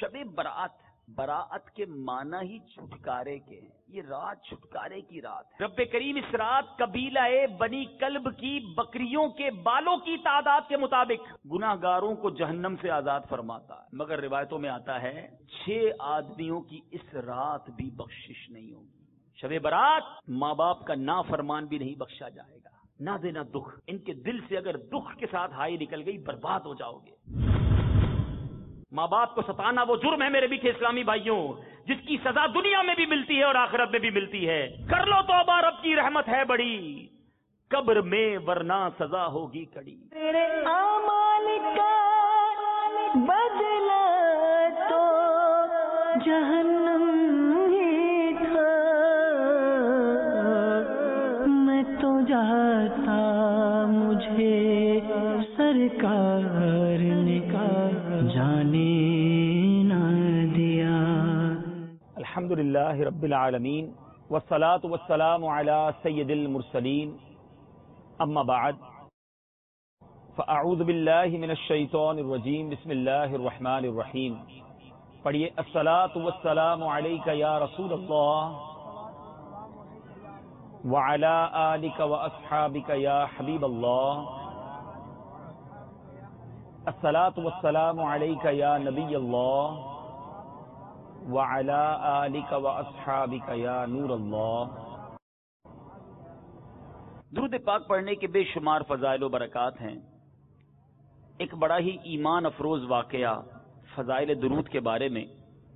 شب برات، براعت کے معنی ہی چھٹکارے کے ہیں. یہ رات چھٹکارے کی رات ہے. رب کریم اس رات قبیلہ بنی کلب کی بکریوں کے بالوں کی تعداد کے مطابق گناہ گاروں کو جہنم سے آزاد فرماتا ہے. مگر روایتوں میں آتا ہے 6 آدمیوں کی اس رات بھی بخشش نہیں ہوگی. شب برات ماں باپ کا نافرمان بھی نہیں بخشا جائے گا. نہ دینا دکھ، ان کے دل سے اگر دکھ کے ساتھ ہائی نکل گئی برباد ہو جاؤ گے. ماں باپ کو ستانا وہ جرم ہے میرے میٹھے اسلامی بھائیوں، جس کی سزا دنیا میں بھی ملتی ہے اور آخرت میں بھی ملتی ہے. کر لو توبہ، رب کی رحمت ہے بڑی، قبر میں ورنہ سزا ہوگی کڑی. تیرے اعمال کا بدلہ تو جہنم ہی تھا. میں تو جاتا مجھے سرکار نے جانے نہ دیا. الحمدللہ رب العالمین والصلاة والسلام علی سید المرسلین، اما بعد فاعوذ باللہ من الشیطان الرجیم، بسم اللہ الرحمن الرحیم. پڑھیے الصلاة والسلام علیک یا رسول اللہ وعلی آلک واصحابک یا حبیب اللہ. الصلاة والسلام علیک یا نبی اللہ وعلی آلک واصحابک یا نور اللہ. درود پاک پڑھنے کے بے شمار فضائل و برکات ہیں. ایک بڑا ہی ایمان افروز واقعہ فضائل درود کے بارے میں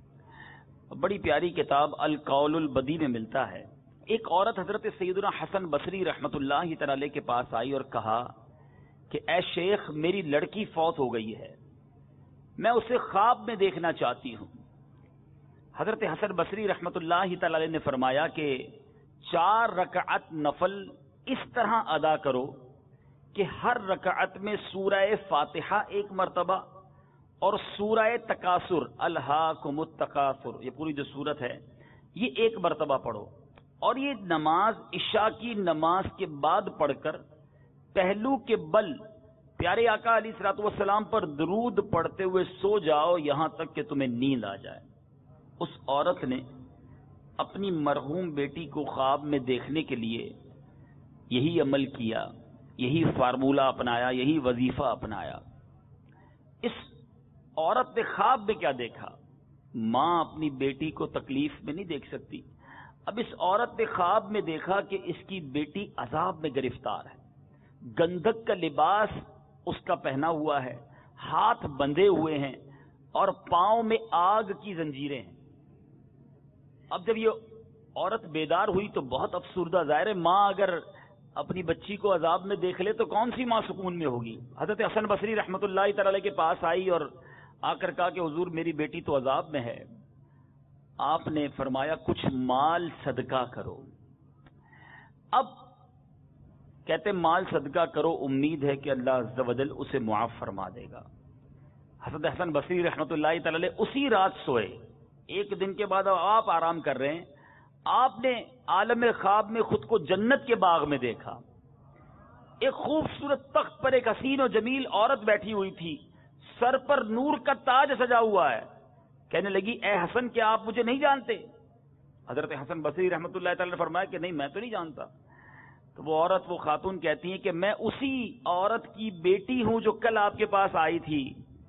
بڑی پیاری کتاب القول البدی میں ملتا ہے. ایک عورت حضرت سیدنا حسن بصری رحمت اللہ تعالی علیہ کے پاس آئی اور کہا کہ اے شیخ، میری لڑکی فوت ہو گئی ہے، میں اسے خواب میں دیکھنا چاہتی ہوں. حضرت حسن بصری رحمت اللہ تعالی علیہ نے فرمایا کہ 4 رکعت نفل اس طرح ادا کرو کہ ہر رکعت میں سورہ فاتحہ 1 مرتبہ اور سورہ تکاثر الہاکم التکاثر، یہ پوری جو سورت ہے یہ 1 مرتبہ پڑھو. اور یہ نماز عشاء کی نماز کے بعد پڑھ کر پہلو کے بل پیارے آقا علیہ الصلوۃ والسلام پر درود پڑھتے ہوئے سو جاؤ یہاں تک کہ تمہیں نیند آ جائے. اس عورت نے اپنی مرحوم بیٹی کو خواب میں دیکھنے کے لیے یہی عمل کیا، یہی فارمولہ اپنایا، یہی وظیفہ اپنایا. اس عورت نے خواب میں کیا دیکھا؟ ماں اپنی بیٹی کو تکلیف میں نہیں دیکھ سکتی. اب اس عورت نے خواب میں دیکھا کہ اس کی بیٹی عذاب میں گرفتار ہے، گندھک کا لباس اس کا پہنا ہوا ہے، ہاتھ بندھے ہوئے ہیں اور پاؤں میں آگ کی زنجیریں ہیں. اب جب یہ عورت بیدار ہوئی تو بہت افسردہ. ظاہر ہے ماں اگر اپنی بچی کو عذاب میں دیکھ لے تو کون سی ماں سکون میں ہوگی. حضرت حسن بصری رحمت اللہ تعالی علیہ کے پاس آئی اور آ کر کہا کہ حضور میری بیٹی تو عذاب میں ہے. آپ نے فرمایا کچھ مال صدقہ کرو. اب کہتے مال صدقہ کرو، امید ہے کہ اللہ عز و جل اسے معاف فرما دے گا. حضرت حسن بصری رحمت اللہ تعالی علیہ اسی رات سوئے. 1 دن کے بعد آپ آرام کر رہے ہیں، آپ نے عالم خواب میں خود کو جنت کے باغ میں دیکھا. ایک خوبصورت تخت پر ایک حسین و جمیل عورت بیٹھی ہوئی تھی، سر پر نور کا تاج سجا ہوا ہے. کہنے لگی اے حسن کیا آپ مجھے نہیں جانتے؟ حضرت حسن بصری رحمت اللہ تعالی نے فرمایا کہ نہیں میں تو نہیں جانتا. تو وہ عورت، وہ خاتون کہتی ہیں کہ میں اسی عورت کی بیٹی ہوں جو کل آپ کے پاس آئی تھی،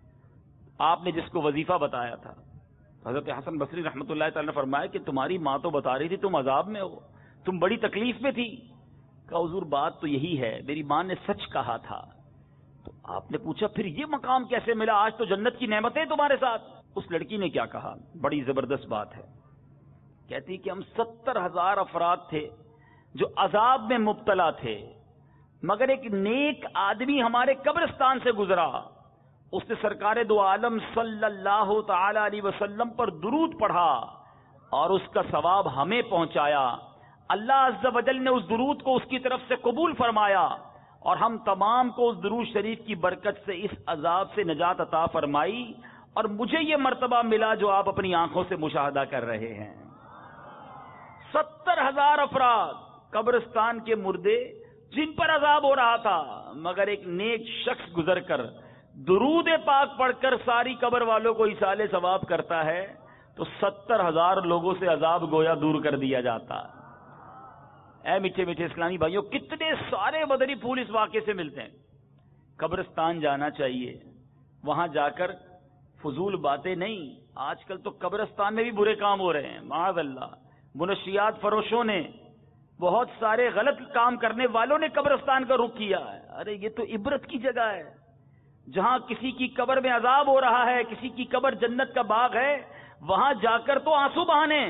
آپ نے جس کو وظیفہ بتایا تھا. حضرت حسن بصری رحمت اللہ تعالی نے فرمایا کہ تمہاری ماں تو بتا رہی تھی تم عذاب میں ہو، تم بڑی تکلیف میں تھی. کہا حضور بات تو یہی ہے، میری ماں نے سچ کہا تھا. تو آپ نے پوچھا پھر یہ مقام کیسے ملا؟ آج تو جنت کی نعمتیں تمہارے ساتھ. اس لڑکی نے کیا کہا؟ بڑی زبردست بات ہے. کہتی کہ ہم 70,000 افراد تھے جو عذاب میں مبتلا تھے، مگر ایک نیک آدمی ہمارے قبرستان سے گزرا، اس نے سرکار دو عالم صلی اللہ تعالی علیہ وسلم پر درود پڑھا اور اس کا ثواب ہمیں پہنچایا. اللہ عز و جل نے اس درود کو اس کی طرف سے قبول فرمایا اور ہم تمام کو اس درود شریف کی برکت سے اس عذاب سے نجات عطا فرمائی. اور مجھے یہ مرتبہ ملا جو آپ اپنی آنکھوں سے مشاہدہ کر رہے ہیں. 70,000 افراد قبرستان کے مردے جن پر عذاب ہو رہا تھا، مگر ایک نیک شخص گزر کر درود پاک پڑھ کر ساری قبر والوں کو ایصال ثواب کرتا ہے تو 70,000 لوگوں سے عذاب گویا دور کر دیا جاتا ہے۔ اے میٹھے میٹھے اسلامی بھائیوں، کتنے سارے مدنی پھول اس واقعے سے ملتے ہیں۔ قبرستان جانا چاہیے، وہاں جا کر فضول باتیں نہیں۔ آج کل تو قبرستان میں بھی برے کام ہو رہے ہیں، معاذ اللہ۔ منشیات فروشوں نے، بہت سارے غلط کام کرنے والوں نے قبرستان کا رخ کیا ہے۔ ارے یہ تو عبرت کی جگہ ہے، جہاں کسی کی قبر میں عذاب ہو رہا ہے، کسی کی قبر جنت کا باغ ہے، وہاں جا کر تو آنسو بہانے۔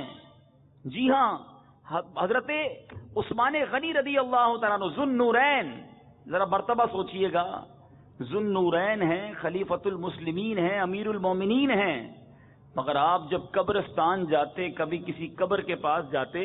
جی ہاں، حضرت عثمان غنی رضی اللہ تعالیٰ عنہ ذو النورین، ذرا مرتبہ سوچئے گا، ذو النورین ہیں، خلیفۃ المسلمین ہیں، امیر المومنین ہیں، مگر آپ جب قبرستان جاتے، کبھی کسی قبر کے پاس جاتے،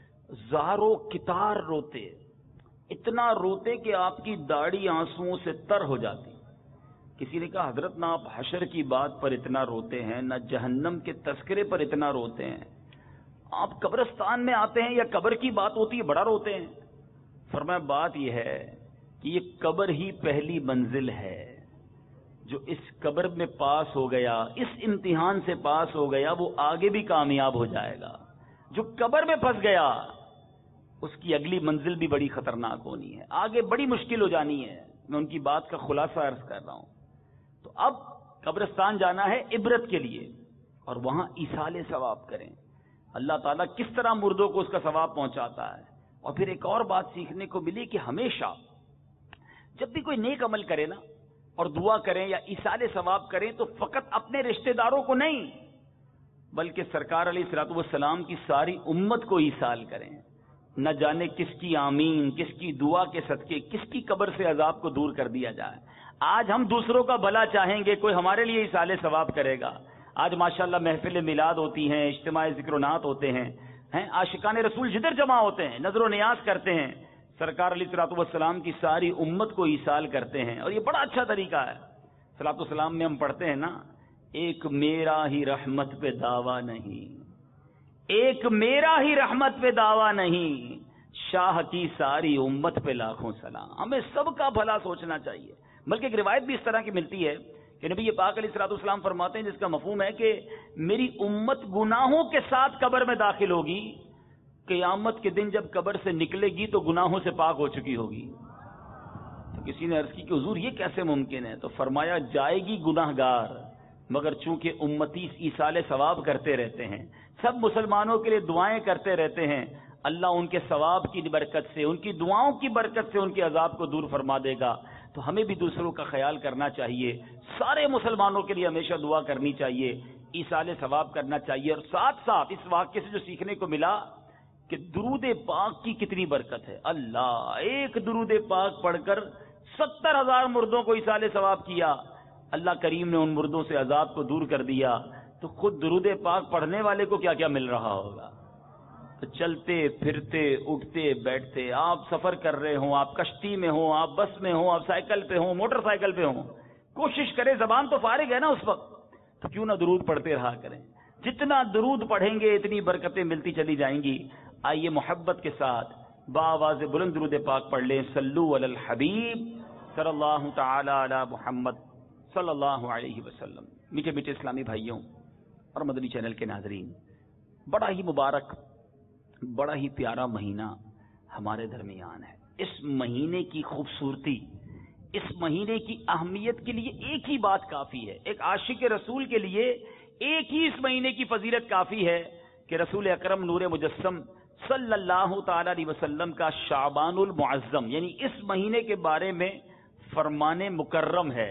زاروں کتار روتے، اتنا روتے کہ آپ کی داڑھی آنسوؤں سے تر ہو جاتی۔ کسی نے کہا حضرت نہ آپ حشر کی بات پر اتنا روتے ہیں، نہ جہنم کے تذکرے پر اتنا روتے ہیں، آپ قبرستان میں آتے ہیں یا قبر کی بات ہوتی ہے بڑا روتے ہیں۔ فرمایا بات یہ ہے کہ یہ قبر ہی پہلی منزل ہے، جو اس قبر میں پاس ہو گیا، اس امتحان سے پاس ہو گیا، وہ آگے بھی کامیاب ہو جائے گا۔ جو قبر میں پھنس گیا اس کی اگلی منزل بھی بڑی خطرناک ہونی ہے، آگے بڑی مشکل ہو جانی ہے۔ میں ان کی بات کا خلاصہ عرض کر رہا ہوں۔ تو اب قبرستان جانا ہے عبرت کے لیے، اور وہاں ایصال ثواب کریں۔ اللہ تعالیٰ کس طرح مردوں کو اس کا ثواب پہنچاتا ہے۔ اور پھر ایک اور بات سیکھنے کو ملی کہ ہمیشہ جب بھی کوئی نیک عمل کرے نا، اور دعا کریں یا ایصال ثواب کریں، تو فقط اپنے رشتہ داروں کو نہیں، بلکہ سرکار علیہ الصلوۃ والسلام کی ساری امت کو ایصال کریں۔ نہ جانے کس کی آمین، کس کی دعا کے صدقے کس کی قبر سے عذاب کو دور کر دیا جائے۔ آج ہم دوسروں کا بھلا چاہیں گے، کوئی ہمارے لیے ایصال ثواب کرے گا۔ آج ماشاءاللہ محفل میلاد ہوتی ہیں، اجتماع ذکر و نعت ہوتے ہیں، عاشقان رسول جدھر جمع ہوتے ہیں، نظر و نیاز کرتے ہیں، سرکار علیہ الصلوۃ والسلام کی ساری امت کو ایصال کرتے ہیں، اور یہ بڑا اچھا طریقہ ہے۔ صلاۃ والسلام میں ہم پڑھتے ہیں نا، ایک میرا ہی رحمت پہ دعویٰ نہیں، ایک میرا ہی رحمت پہ دعویٰ نہیں، شاہ کی ساری امت پہ لاکھوں سلام۔ ہمیں سب کا بھلا سوچنا چاہیے۔ بلکہ ایک روایت بھی اس طرح کی ملتی ہے کہ نبی پاک علیہ الصلوۃ والسلام فرماتے ہیں، جس کا مفہوم ہے کہ میری امت گناہوں کے ساتھ قبر میں داخل ہوگی، قیامت کے دن جب قبر سے نکلے گی تو گناہوں سے پاک ہو چکی ہوگی۔ تو کسی نے عرض کی کہ حضور یہ کیسے ممکن ہے؟ تو فرمایا جائے گی گناہ گار، مگر چونکہ امتی ایصال ثواب کرتے رہتے ہیں، سب مسلمانوں کے لیے دعائیں کرتے رہتے ہیں، اللہ ان کے ثواب کی برکت سے، ان کی دعاؤں کی برکت سے ان کے عذاب کو دور فرما دے گا۔ تو ہمیں بھی دوسروں کا خیال کرنا چاہیے، سارے مسلمانوں کے لیے ہمیشہ دعا کرنی چاہیے، ایصال ثواب کرنا چاہیے۔ اور ساتھ ساتھ اس واقعے سے جو سیکھنے کو ملا کہ درود پاک کی کتنی برکت ہے۔ اللہ، ایک درود پاک پڑھ کر 70,000 مردوں کو ایصال ثواب کیا، اللہ کریم نے ان مردوں سے عذاب کو دور کر دیا، تو خود درود پاک پڑھنے والے کو کیا کیا مل رہا ہوگا۔ تو چلتے پھرتے اٹھتے بیٹھتے، آپ سفر کر رہے ہوں، آپ کشتی میں ہوں، آپ بس میں ہوں، آپ سائیکل پہ ہوں، موٹر سائیکل پہ ہوں، کوشش کریں، زبان تو فارغ ہے نا اس وقت، تو کیوں نہ درود پڑھتے رہا کریں۔ جتنا درود پڑھیں گے اتنی برکتیں ملتی چلی جائیں گی۔ آئیے محبت کے ساتھ بآواز بلند درود پاک پڑھ لیں۔ صلو علی الحبیب صلی اللہ تعالی علی محمد صلی اللہ علیہ وسلم۔ میٹھے میٹھے اسلامی بھائیوں اور مدنی چینل کے ناظرین، بڑا ہی مبارک، بڑا ہی پیارا مہینہ ہمارے درمیان ہے۔ اس مہینے کی خوبصورتی، اس مہینے کی اہمیت کے لیے ایک ہی بات کافی ہے، ایک عاشق رسول کے لیے ایک ہی اس مہینے کی فضیلت کافی ہے کہ رسول اکرم نور مجسم صلی اللہ تعالی علیہ وسلم کا شعبان المعظم، یعنی اس مہینے کے بارے میں فرمان مکرم ہے،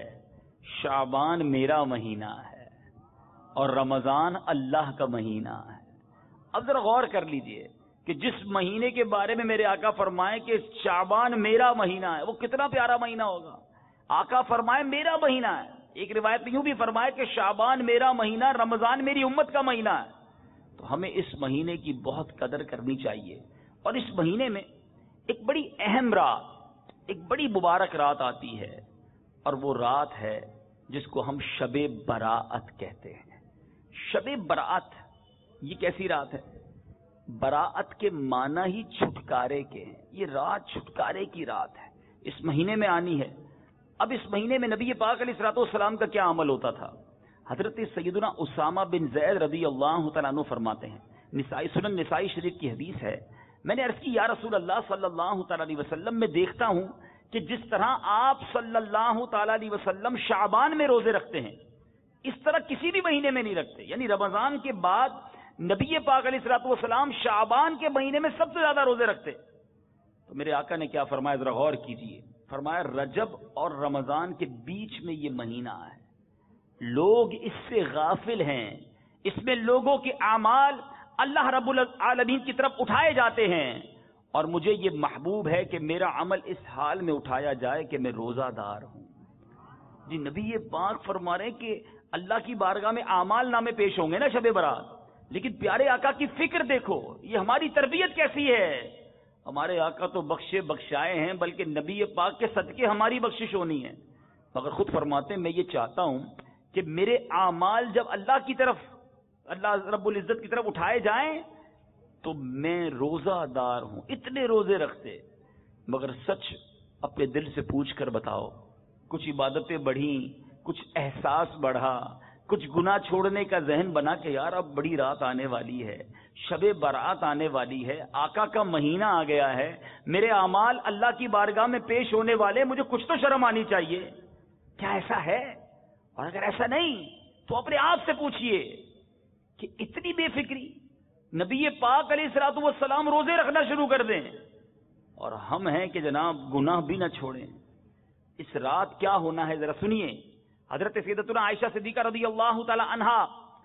شعبان میرا مہینہ ہے اور رمضان اللہ کا مہینہ ہے۔ اب ذرا غور کر لیجئے کہ جس مہینے کے بارے میں میرے آقا فرمائے کہ شعبان میرا مہینہ ہے، وہ کتنا پیارا مہینہ ہوگا۔ آقا فرمائے میرا مہینہ ہے، ایک روایت میں یوں بھی فرمائے کہ شعبان میرا مہینہ، رمضان میری امت کا مہینہ ہے۔ تو ہمیں اس مہینے کی بہت قدر کرنی چاہیے، اور اس مہینے میں ایک بڑی اہم رات، ایک بڑی مبارک رات آتی ہے، اور وہ رات ہے جس کو ہم شب براءت کہتے ہیں۔ شب براءت یہ کیسی رات ہے؟ براءت کے معنی ہی چھٹکارے کے ہیں، یہ رات چھٹکارے کی رات ہے، اس مہینے میں آنی ہے۔ اب اس مہینے میں نبی پاک علیہ الصلوۃ والسلام کا کیا عمل ہوتا تھا؟ حضرت سیدنا اسامہ بن زید رضی اللہ تعالیٰ عنہ فرماتے ہیں، سنن نسائی شریف کی حدیث ہے، میں نے عرض کی یا رسول اللہ صلی اللہ تعالیٰ علیہ وسلم، میں دیکھتا ہوں کہ جس طرح آپ صلی اللہ تعالیٰ علیہ وسلم شعبان میں روزے رکھتے ہیں اس طرح کسی بھی مہینے میں نہیں رکھتے، یعنی رمضان کے بعد نبی پاک علیہ الصلوۃ والسلام شعبان کے مہینے میں سب سے زیادہ روزے رکھتے۔ تو میرے آقا نے کیا فرمایا، ذرا غور کیجئے، فرمایا رجب اور رمضان کے بیچ میں یہ مہینہ ہے، لوگ اس سے غافل ہیں، اس میں لوگوں کے اعمال اللہ رب العالمین کی طرف اٹھائے جاتے ہیں، اور مجھے یہ محبوب ہے کہ میرا عمل اس حال میں اٹھایا جائے کہ میں روزہ دار ہوں۔ جی نبی پاک فرما رہے ہیں کہ اللہ کی بارگاہ میں اعمال نامے پیش ہوں گے نا شب برات، لیکن پیارے آقا کی فکر دیکھو، یہ ہماری تربیت کیسی ہے۔ ہمارے آقا تو بخشے بخشائے ہیں، بلکہ نبی پاک کے صدقے ہماری بخشش ہونی ہے، مگر خود فرماتے ہیں میں یہ چاہتا ہوں کہ میرے اعمال جب اللہ کی طرف، اللہ رب العزت کی طرف اٹھائے جائیں تو میں روزہ دار ہوں۔ اتنے روزے رکھتے، مگر سچ اپنے دل سے پوچھ کر بتاؤ، کچھ عبادتیں بڑھیں، کچھ احساس بڑھا، کچھ گناہ چھوڑنے کا ذہن بنا کہ یار اب بڑی رات آنے والی ہے، شب برات آنے والی ہے، آقا کا مہینہ آ گیا ہے، میرے اعمال اللہ کی بارگاہ میں پیش ہونے والے، مجھے کچھ تو شرم آنی چاہیے۔ کیا ایسا ہے؟ اور اگر ایسا نہیں تو اپنے آپ سے پوچھئے کہ اتنی بے فکری، نبی پاک علیہ الصلوۃ والسلام روزے رکھنا شروع کر دیں اور ہم ہیں کہ جناب گناہ بھی نہ چھوڑیں۔ اس رات کیا ہونا ہے ذرا سنیے۔ حضرت سیدتنا عائشہ صدیقہ رضی اللہ تعالی عنہا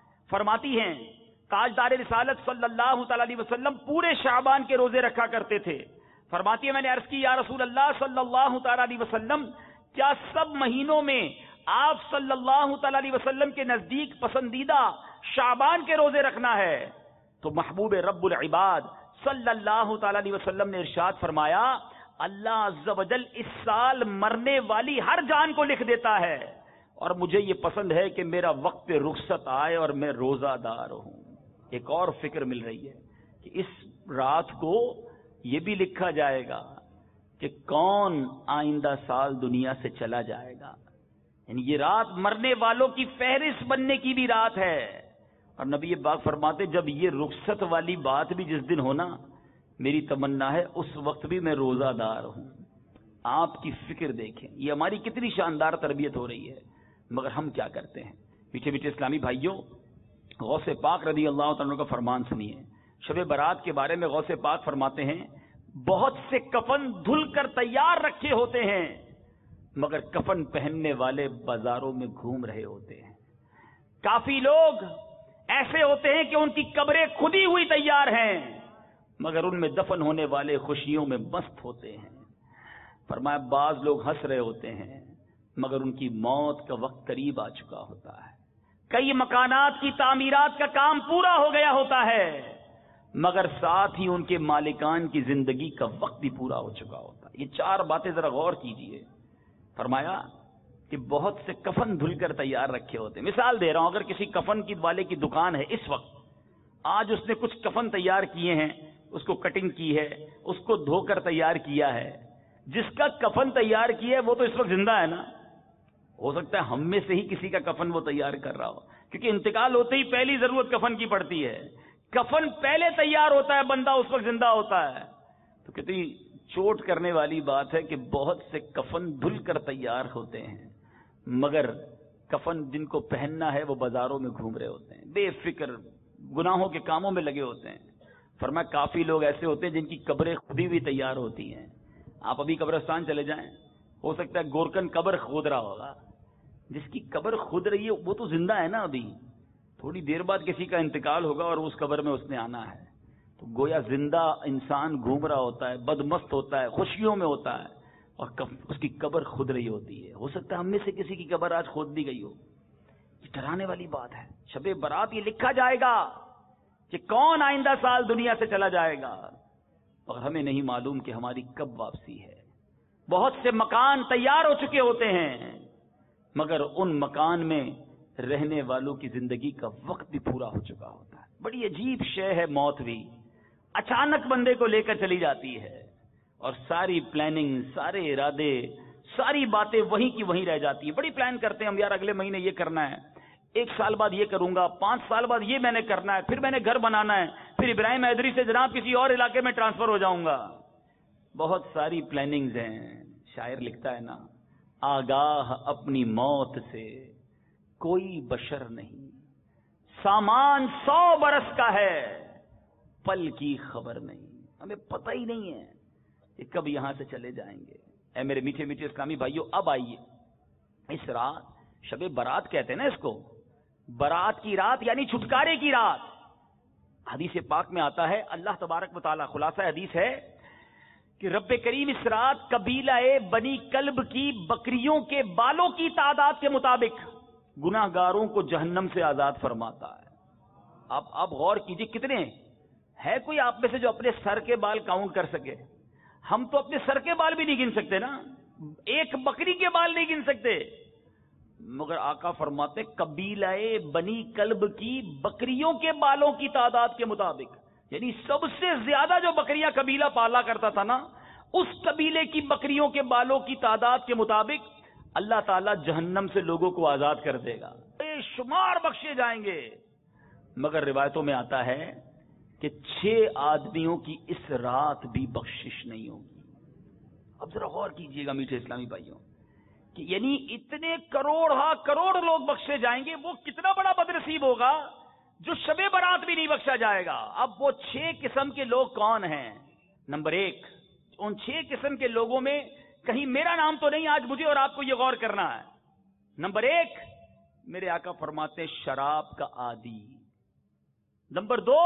فرماتی ہیں تاجدار رسالت صلی اللہ تعالی علیہ وسلم پورے شعبان کے روزے رکھا کرتے تھے۔ فرماتی ہے میں نے عرض کی یا رسول اللہ صلی اللہ تعالی علیہ وسلم، کیا سب مہینوں میں آپ صلی اللہ تعالی علیہ وسلم کے نزدیک پسندیدہ شعبان کے روزے رکھنا ہے؟ تو محبوب رب العباد صلی اللہ تعالی علیہ وسلم نے ارشاد فرمایا اللہ عز و جل اس سال مرنے والی ہر جان کو لکھ دیتا ہے، اور مجھے یہ پسند ہے کہ میرا وقت رخصت آئے اور میں روزہ دار ہوں۔ ایک اور فکر مل رہی ہے کہ اس رات کو یہ بھی لکھا جائے گا کہ کون آئندہ سال دنیا سے چلا جائے گا، یعنی یہ رات مرنے والوں کی فہرست بننے کی بھی رات ہے۔ اور نبی پاک فرماتے جب یہ رخصت والی بات بھی جس دن ہونا، میری تمنا ہے اس وقت بھی میں روزہ دار ہوں۔ آپ کی فکر دیکھیں، یہ ہماری کتنی شاندار تربیت ہو رہی ہے، مگر ہم کیا کرتے ہیں؟ میٹھے میٹھے اسلامی بھائیوں، غوث پاک رضی اللہ تعالیٰ کا فرمان سنیے۔ شب برات کے بارے میں غوث پاک فرماتے ہیں بہت سے کفن دھل کر تیار رکھے ہوتے ہیں، مگر کفن پہننے والے بازاروں میں گھوم رہے ہوتے ہیں۔ کافی لوگ ایسے ہوتے ہیں کہ ان کی قبریں کھدی ہوئی تیار ہیں، مگر ان میں دفن ہونے والے خوشیوں میں مست ہوتے ہیں۔ فرمایا بعض لوگ ہنس رہے ہوتے ہیں، مگر ان کی موت کا وقت قریب آ چکا ہوتا ہے۔ کئی مکانات کی تعمیرات کا کام پورا ہو گیا ہوتا ہے، مگر ساتھ ہی ان کے مالکان کی زندگی کا وقت بھی پورا ہو چکا ہوتا ہے۔ یہ چار باتیں ذرا غور کیجئے۔ فرمایا کہ بہت سے کفن دھل کر تیار رکھے ہوتے ہیں۔ مثال دے رہا ہوں، اگر کسی کفن کی والے کی دکان ہے اس وقت، آج اس نے کچھ کفن تیار کیے ہیں، اس کو کٹنگ کی ہے، اس کو دھو کر تیار کیا ہے، جس کا کفن تیار کیا ہے وہ تو اس وقت زندہ ہے نا، ہو سکتا ہے ہم میں سے ہی کسی کا کفن وہ تیار کر رہا ہو، کیونکہ انتقال ہوتے ہی پہلی ضرورت کفن کی پڑتی ہے۔ کفن پہلے تیار ہوتا ہے، بندہ اس وقت زندہ ہوتا ہے۔ تو کتنی چوٹ کرنے والی بات ہے کہ بہت سے کفن دھل کر تیار ہوتے ہیں، مگر کفن جن کو پہننا ہے وہ بازاروں میں گھوم رہے ہوتے ہیں، بے فکر گناہوں کے کاموں میں لگے ہوتے ہیں۔ فرمایا کافی لوگ ایسے ہوتے ہیں جن کی قبریں خود ہی بھی تیار ہوتی ہیں۔ آپ ابھی قبرستان چلے جائیں، ہو سکتا ہے گورکن قبر کھود رہا ہوگا، جس کی قبر کھود رہی ہے وہ تو زندہ ہے نا، ابھی تھوڑی دیر بعد کسی کا انتقال ہوگا اور اس قبر میں اس نے آنا ہے۔ تو گویا زندہ انسان گھوم رہا ہوتا ہے، بدمست ہوتا ہے، خوشیوں میں ہوتا ہے، اور اس کی قبر کھود رہی ہوتی ہے۔ ہو سکتا ہے ہم میں سے کسی کی قبر آج کھود دی گئی ہو۔ یہ ڈرانے والی بات ہے۔ شب برات یہ لکھا جائے گا کہ کون آئندہ سال دنیا سے چلا جائے گا، اور ہمیں نہیں معلوم کہ ہماری کب واپسی ہے۔ بہت سے مکان تیار ہو چکے ہوتے ہیں، مگر ان مکان میں رہنے والوں کی زندگی کا وقت بھی پورا ہو چکا ہوتا ہے۔ بڑی عجیب شے ہے موت بھی، اچانک بندے کو لے کر چلی جاتی ہے، اور ساری پلاننگ، سارے ارادے، ساری باتیں وہیں کی وہیں رہ جاتی ہیں. بڑی پلان کرتے ہیں ہم، یار اگلے مہینے یہ کرنا ہے، 1 سال بعد یہ کروں گا، 5 سال بعد یہ میں نے کرنا ہے، پھر میں نے گھر بنانا ہے، پھر ابراہیم حیدری سے جناب کسی اور علاقے میں ٹرانسفر ہو جاؤں گا. بہت ساری پلاننگز ہیں. شاعر لکھتا ہے نا، آگاہ اپنی موت سے کوئی بشر نہیں، سامان 100 برس کا ہے، پل کی خبر نہیں. ہمیں پتہ ہی نہیں ہے کہ کب یہاں سے چلے جائیں گے. اے میرے میٹھے میٹھے اسلامی بھائیوں، اب آئیے اس رات، شب برات کہتے ہیں نا اس کو، برات کی رات یعنی چھٹکارے کی رات. حدیث پاک میں آتا ہے، اللہ تبارک و تعالی، خلاصہ حدیث ہے کہ رب کریم اس رات قبیلہ بنی کلب کی بکریوں کے بالوں کی تعداد کے مطابق گناہ گاروں کو جہنم سے آزاد فرماتا ہے. آپ غور کیجئے کتنے ہے کوئی آپ میں سے جو اپنے سر کے بال کاؤنٹ کر سکے؟ ہم تو اپنے سر کے بال بھی نہیں گن سکتے نا، ایک بکری کے بال نہیں گن سکتے. مگر آقا فرماتے قبیلہ بنی کلب کی بکریوں کے بالوں کی تعداد کے مطابق، یعنی سب سے زیادہ جو بکریاں قبیلہ پالا کرتا تھا نا، اس قبیلے کی بکریوں کے بالوں کی تعداد کے مطابق اللہ تعالیٰ جہنم سے لوگوں کو آزاد کر دے گا، بے شمار بخشے جائیں گے. مگر روایتوں میں آتا ہے کہ 6 آدمیوں کی اس رات بھی بخشش نہیں ہوگی. اب ذرا غور کیجئے گا میٹھے اسلامی بھائیوں، کہ یعنی اتنے کروڑ لوگ بخشے جائیں گے. وہ کتنا بڑا بدنصیب ہوگا جو شب برات بھی نہیں بخشا جائے گا. اب وہ 6 قسم کے لوگ کون ہیں؟ نمبر 1، ان 6 قسم کے لوگوں میں کہیں میرا نام تو نہیں، آج مجھے اور آپ کو یہ غور کرنا ہے. نمبر 1، میرے آقا فرماتے شراب کا عادی. نمبر 2،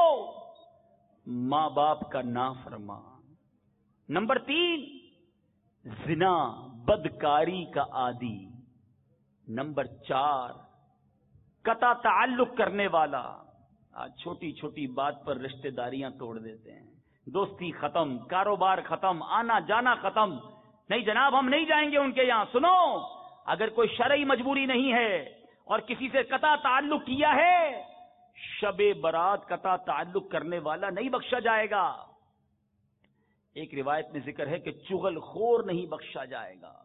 ماں باپ کا نافرمان. نمبر 3، زنا بدکاری کا عادی. نمبر 4، قطع تعلق کرنے والا. آج چھوٹی چھوٹی بات پر رشتہ داریاں توڑ دیتے ہیں، دوستی ختم، کاروبار ختم، آنا جانا ختم. نہیں جناب ہم نہیں جائیں گے ان کے یہاں. سنو، اگر کوئی شرعی مجبوری نہیں ہے اور کسی سے قطع تعلق کیا ہے، شب برات قطع تعلق کرنے والا نہیں بخشا جائے گا. ایک روایت میں ذکر ہے کہ چغل خور نہیں بخشا جائے گا.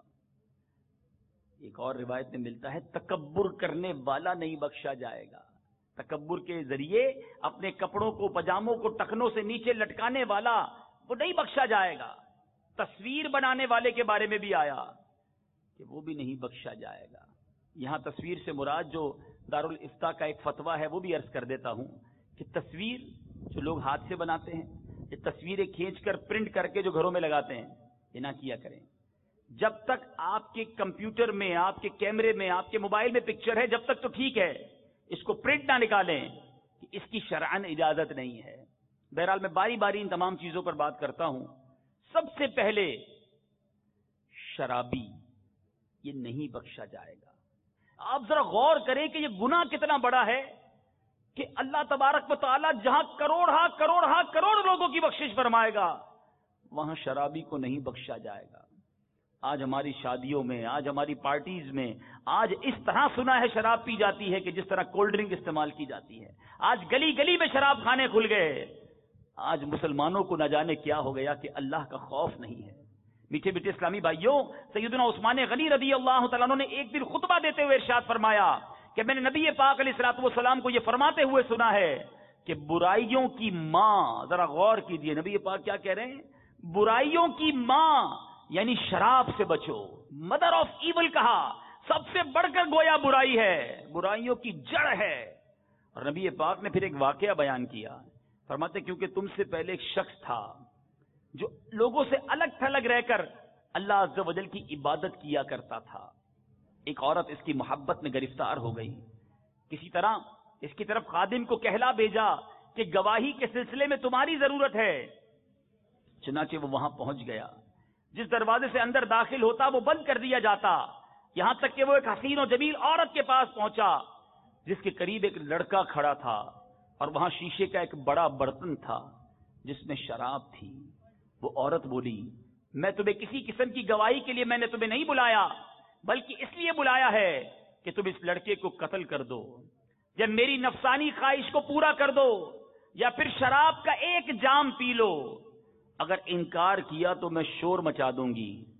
ایک اور روایت میں ملتا ہے تکبر کرنے والا نہیں بخشا جائے گا. تکبر کے ذریعے اپنے کپڑوں کو، پجاموں کو ٹخنوں سے نیچے لٹکانے والا وہ نہیں بخشا جائے گا. تصویر بنانے والے کے بارے میں بھی آیا کہ وہ بھی نہیں بخشا جائے گا. یہاں تصویر سے مراد جو دارالافتاء کا ایک فتویٰ ہے وہ بھی عرض کر دیتا ہوں کہ تصویر جو لوگ ہاتھ سے بناتے ہیں، یہ تصویریں کھینچ کر پرنٹ کر کے جو گھروں میں لگاتے ہیں، یہ نہ کیا کریں. جب تک آپ کے کمپیوٹر میں، آپ کے کیمرے میں، آپ کے موبائل میں پکچر ہے، جب تک تو ٹھیک ہے، اس کو پرنٹ نہ نکالیں، کہ اس کی شرعاً اجازت نہیں ہے. بہرحال میں باری باری ان تمام چیزوں پر بات کرتا ہوں. سب سے پہلے شرابی یہ نہیں بخشا جائے گا. آپ ذرا غور کریں کہ یہ گناہ کتنا بڑا ہے کہ اللہ تبارک و تعالی جہاں کروڑ لوگوں کی بخشش فرمائے گا، وہاں شرابی کو نہیں بخشا جائے گا. آج ہماری شادیوں میں، آج ہماری پارٹیز میں، آج اس طرح سنا ہے شراب پی جاتی ہے کہ جس طرح کولڈ ڈرنک استعمال کی جاتی ہے. آج گلی گلی میں شراب خانے کھل گئے. آج مسلمانوں کو نہ جانے کیا ہو گیا کہ اللہ کا خوف نہیں ہے. میٹھے میٹھے اسلامی بھائیوں، سیدنا عثمان غنی رضی اللہ تعالیٰ عنہ نے ایک دن خطبہ دیتے ہوئے ارشاد فرمایا کہ میں نے نبی پاک علیہ الصلوۃ والسلام کو یہ فرماتے ہوئے سنا ہے کہ برائیوں کی ماں، ذرا غور کیجئے نبی پاک کیا کہہ رہے ہیں، برائیوں کی ماں یعنی شراب سے بچو. مدر آف ایول کہا، سب سے بڑھ کر گویا برائی ہے، برائیوں کی جڑ ہے. اور نبی پاک نے پھر ایک واقعہ بیان کیا، فرماتے کیونکہ تم سے پہلے ایک شخص تھا جو لوگوں سے الگ تھلگ رہ کر اللہ عز و جل کی عبادت کیا کرتا تھا. ایک عورت اس کی محبت میں گرفتار ہو گئی، کسی طرح اس کی طرف خادم کو کہلا بھیجا کہ گواہی کے سلسلے میں تمہاری ضرورت ہے. چنانچہ وہ وہاں پہنچ گیا. جس دروازے سے اندر داخل ہوتا وہ بند کر دیا جاتا، یہاں تک کہ وہ ایک حسین و جمیل عورت کے پاس پہنچا جس کے قریب ایک لڑکا کھڑا تھا اور وہاں شیشے کا ایک بڑا برتن تھا جس میں شراب تھی. وہ عورت بولی، میں تمہیں کسی قسم کی گواہی کے لیے میں نے تمہیں نہیں بلایا، بلکہ اس لیے بلایا ہے کہ تم اس لڑکے کو قتل کر دو، یا میری نفسانی خواہش کو پورا کر دو، یا پھر شراب کا ایک جام پی لو. اگر انکار کیا تو میں شور مچا دوں گی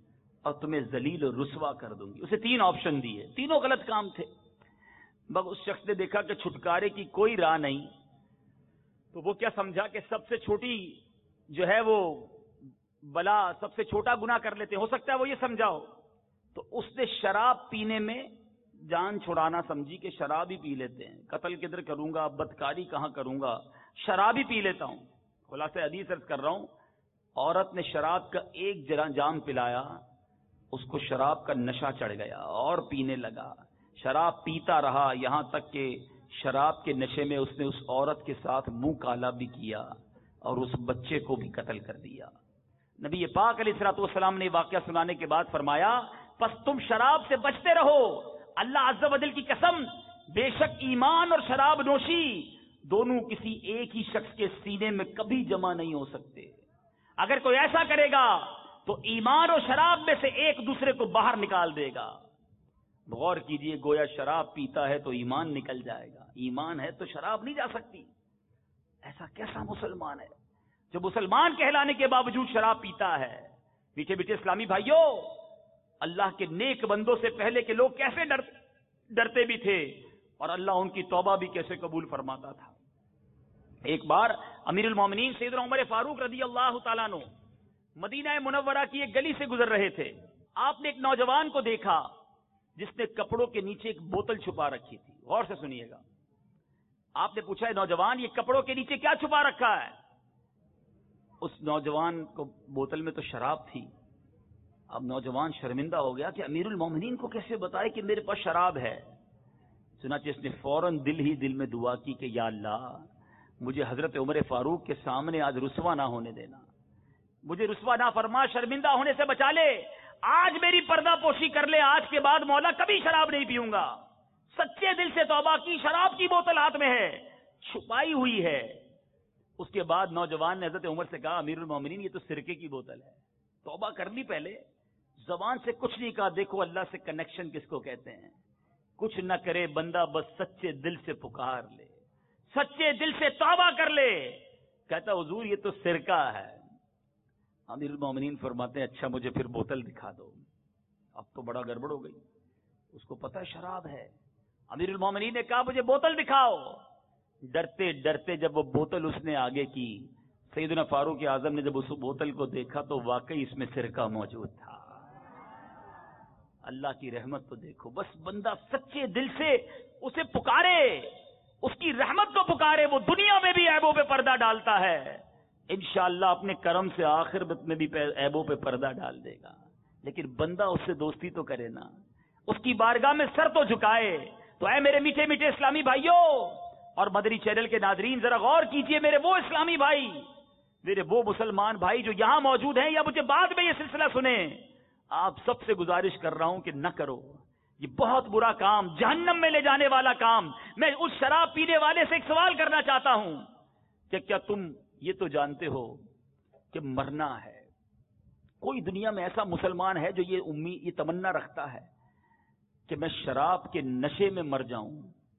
اور تمہیں ذلیل و رسوا کر دوں گی. اسے 3 آپشن دیے, تینوں غلط کام تھے. مگر اس شخص نے دیکھا کہ چھٹکارے کی کوئی راہ نہیں, تو وہ کیا سمجھا کہ سب سے چھوٹی جو ہے وہ بلا, سب سے چھوٹا گناہ کر لیتے ہیں, ہو سکتا ہے وہ یہ سمجھاؤ. تو اس نے شراب پینے میں جان چھڑانا سمجھی کہ شراب ہی پی لیتے ہیں, قتل کدھر کروں گا, بدکاری کہاں کروں گا, شراب ہی پی لیتا ہوں. خلاصہ حدیث عرض کر رہا ہوں, عورت نے شراب کا ایک جام پلایا, اس کو شراب کا نشہ چڑھ گیا اور پینے لگا. شراب پیتا رہا یہاں تک کہ شراب کے نشے میں اس نے اس عورت کے ساتھ منہ کالا بھی کیا اور اس بچے کو بھی قتل کر دیا. نبی پاک علیہ الصلوۃ والسلام نے واقعہ سنانے کے بعد فرمایا, پس تم شراب سے بچتے رہو. اللہ عز و جل کی قسم, بے شک ایمان اور شراب نوشی دونوں کسی ایک ہی شخص کے سینے میں کبھی جمع نہیں ہو سکتے. اگر کوئی ایسا کرے گا تو ایمان اور شراب میں سے ایک دوسرے کو باہر نکال دے گا. غور کیجئے, گویا شراب پیتا ہے تو ایمان نکل جائے گا, ایمان ہے تو شراب نہیں جا سکتی. ایسا کیسا مسلمان ہے جو مسلمان کہلانے کے باوجود شراب پیتا ہے؟ میٹھے میٹھے اسلامی بھائیوں, اللہ کے نیک بندوں سے پہلے کے لوگ کیسے ڈرتے بھی تھے اور اللہ ان کی توبہ بھی کیسے قبول فرماتا تھا. ایک بار امیر المومنین سیدنا عمر فاروق رضی اللہ تعالیٰ عنہ مدینہ منورہ کی ایک گلی سے گزر رہے تھے. آپ نے ایک نوجوان کو دیکھا جس نے کپڑوں کے نیچے ایک بوتل چھپا رکھی تھی. غور سے سنیے گا. آپ نے پوچھا, نوجوان یہ کپڑوں کے نیچے کیا چھپا رکھا ہے؟ اس نوجوان کو بوتل میں تو شراب تھی. اب نوجوان شرمندہ ہو گیا کہ امیر المومنین کو کیسے بتائے کہ میرے پاس شراب ہے. چنانچہ اس نے فوراً دل ہی دل میں دعا کی کہ یا اللہ, مجھے حضرت عمر فاروق کے سامنے آج رسوا نہ ہونے دینا, مجھے رسوا نہ فرما, شرمندہ ہونے سے بچا لے. آج میری پردہ پوشی کر لے, آج کے بعد مولا کبھی شراب نہیں پیوں گا. سچے دل سے توبہ کی, شراب کی بوتل ہاتھ میں ہے, چھپائی ہوئی ہے. اس کے بعد نوجوان نے حضرت عمر سے کہا, امیر المومنین یہ تو سرکے کی بوتل ہے, توبہ کر لی پہلے. زبان سے کچھ نہیں کہا. دیکھو اللہ سے کنیکشن کس کو کہتے ہیں. کچھ نہ کرے بندہ, بس سچے دل سے پکار لے, سچے دل سے توبہ کر لے. کہتا حضور یہ تو سرکہ ہے. امیر المومنین فرماتے ہیں, اچھا مجھے پھر بوتل دکھا دو. اب تو بڑا گڑبڑ ہو گئی, اس کو پتہ شراب ہے. امیر المومنین نے کہا مجھے بوتل دکھاؤ. ڈرتے ڈرتے جب وہ بوتل اس نے آگے کی, سیدنا فاروق اعظم نے جب اس بوتل کو دیکھا تو واقعی اس میں سرکہ موجود تھا. اللہ کی رحمت تو دیکھو. بس بندہ سچے دل سے اسے پکارے, اس کی رحمت کو پکارے, وہ دنیا میں بھی عیبوں پہ پردہ ڈالتا ہے. انشاءاللہ اپنے کرم سے آخرت میں بھی عیبوں پہ پردہ ڈال دے گا. لیکن بندہ اس سے دوستی تو کرے نا, اس کی بارگاہ میں سر تو جھکائے. تو اے میرے میٹھے میٹھے اسلامی بھائیوں اور مدری چینل کے ناظرین, ذرا غور کیجئے. میرے وہ اسلامی بھائی, میرے وہ مسلمان بھائی جو یہاں موجود ہیں یا مجھے بعد میں یہ سلسلہ سنیں, آپ سب سے گزارش کر رہا ہوں کہ نہ کرو. یہ بہت برا کام, جہنم میں لے جانے والا کام. میں اس شراب پینے والے سے ایک سوال کرنا چاہتا ہوں کہ کیا تم یہ تو جانتے ہو کہ مرنا ہے؟ کوئی دنیا میں ایسا مسلمان ہے جو یہ تمنا رکھتا ہے کہ میں شراب کے نشے میں مر جاؤں؟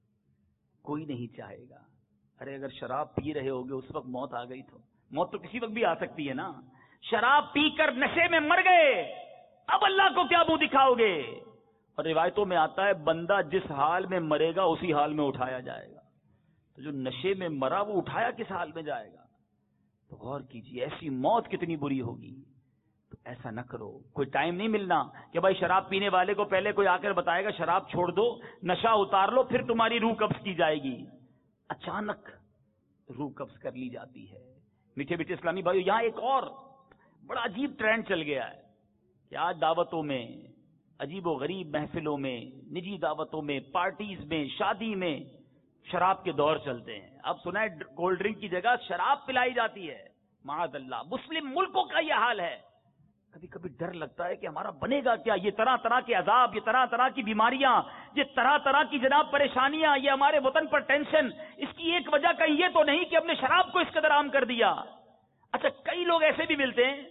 کوئی نہیں چاہے گا. ارے اگر شراب پی رہے ہوگے اس وقت موت آ گئی تو موت تو کسی وقت بھی آ سکتی ہے نا. شراب پی کر نشے میں مر گئے, اب اللہ کو کیا منہ دکھاؤ گے؟ اور روایتوں میں آتا ہے بندہ جس حال میں مرے گا اسی حال میں اٹھایا جائے گا. تو جو نشے میں مرا وہ اٹھایا کس حال میں جائے گا؟ تو غور کیجیے, ایسی موت کتنی بری ہوگی. تو ایسا نہ کرو. کوئی ٹائم نہیں ملنا کہ بھائی شراب پینے والے کو پہلے کوئی آ کر بتائے گا شراب چھوڑ دو, نشہ اتار لو, پھر تمہاری روح قبض کی جائے گی. اچانک روح قبض کر لی جاتی ہے. میٹھے میٹھے اسلامی بھائیو, یہاں ایک اور بڑا عجیب ٹرینڈ چل گیا ہے کہ آج دعوتوں میں, عجیب و غریب محفلوں میں, نجی دعوتوں میں, پارٹیز میں, شادی میں شراب کے دور چلتے ہیں. اب سنا ہے کولڈ ڈرنک کی جگہ شراب پلائی جاتی ہے. معاذ اللہ, مسلم ملکوں کا یہ حال ہے. کبھی کبھی ڈر لگتا ہے کہ ہمارا بنے گا کیا؟ یہ طرح طرح کے عذاب, یہ طرح طرح کی بیماریاں, یہ طرح طرح کی جناب پریشانیاں, یہ ہمارے وطن پر ٹینشن, اس کی ایک وجہ کہیں یہ تو نہیں کہ ہم نے شراب کو اس قدر عام کر دیا. اچھا, کئی لوگ ایسے بھی ملتے ہیں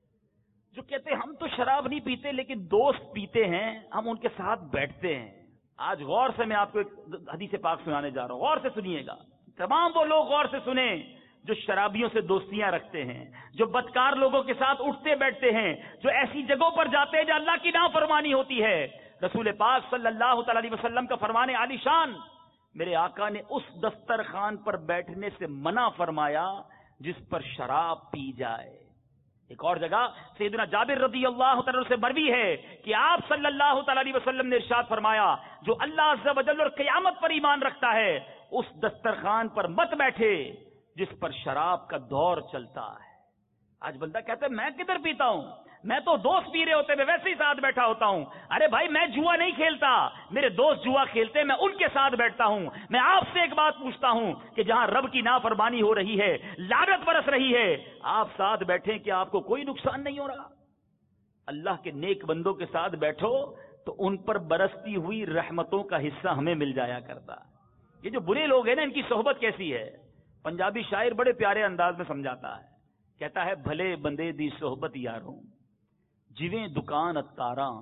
جو کہتے ہیں ہم تو شراب نہیں پیتے لیکن دوست پیتے ہیں, ہم ان کے ساتھ بیٹھتے ہیں. آج غور سے میں آپ کو ایک حدیث پاک سنانے جا رہا ہوں, غور سے سنیے گا. تمام وہ لوگ غور سے سنیں جو شرابیوں سے دوستیاں رکھتے ہیں، جو بدکار لوگوں کے ساتھ اٹھتے بیٹھتے ہیں، جو ایسی جگہوں پر جاتے ہیں جہاں اللہ کی نافرمانی ہوتی ہے، رسول پاک صلی اللہ تعالی علیہ وسلم کا فرمان عالی شان، میرے آقا نے اس دسترخوان پر بیٹھنے سے منع فرمایا جس پر شراب پی جائے۔ ایک اور جگہ سیدنا جابر رضی اللہ تعالی سے مروی ہے کہ آپ صلی اللہ تعالی علیہ وسلم نے ارشاد فرمایا، جو اللہ عز و جل اور قیامت پر ایمان رکھتا ہے اس دسترخوان پر مت بیٹھے جس پر شراب کا دور چلتا ہے۔ آج بندہ کہتا ہے میں کدھر پیتا ہوں، میں تو دوست پی رہے ہوتے میں ویسے ہی ساتھ بیٹھا ہوتا ہوں۔ ارے بھائی میں جوا نہیں کھیلتا، میرے دوست جوا کھیلتے، میں ان کے ساتھ بیٹھتا ہوں۔ میں آپ سے ایک بات پوچھتا ہوں کہ جہاں رب کی نافرمانی ہو رہی ہے، لعنت برس رہی ہے، آپ ساتھ بیٹھیں کہ آپ کو کوئی نقصان نہیں ہو رہا؟ اللہ کے نیک بندوں کے ساتھ بیٹھو تو ان پر برستی ہوئی رحمتوں کا حصہ ہمیں مل جایا کرتا۔ یہ جو برے لوگ ہیں نا، ان کی صحبت کیسی ہے؟ پنجابی شاعر بڑے پیارے انداز میں سمجھاتا ہے، کہتا ہے بھلے بندے دی صحبت یاروں، جویں دکان اتاراں،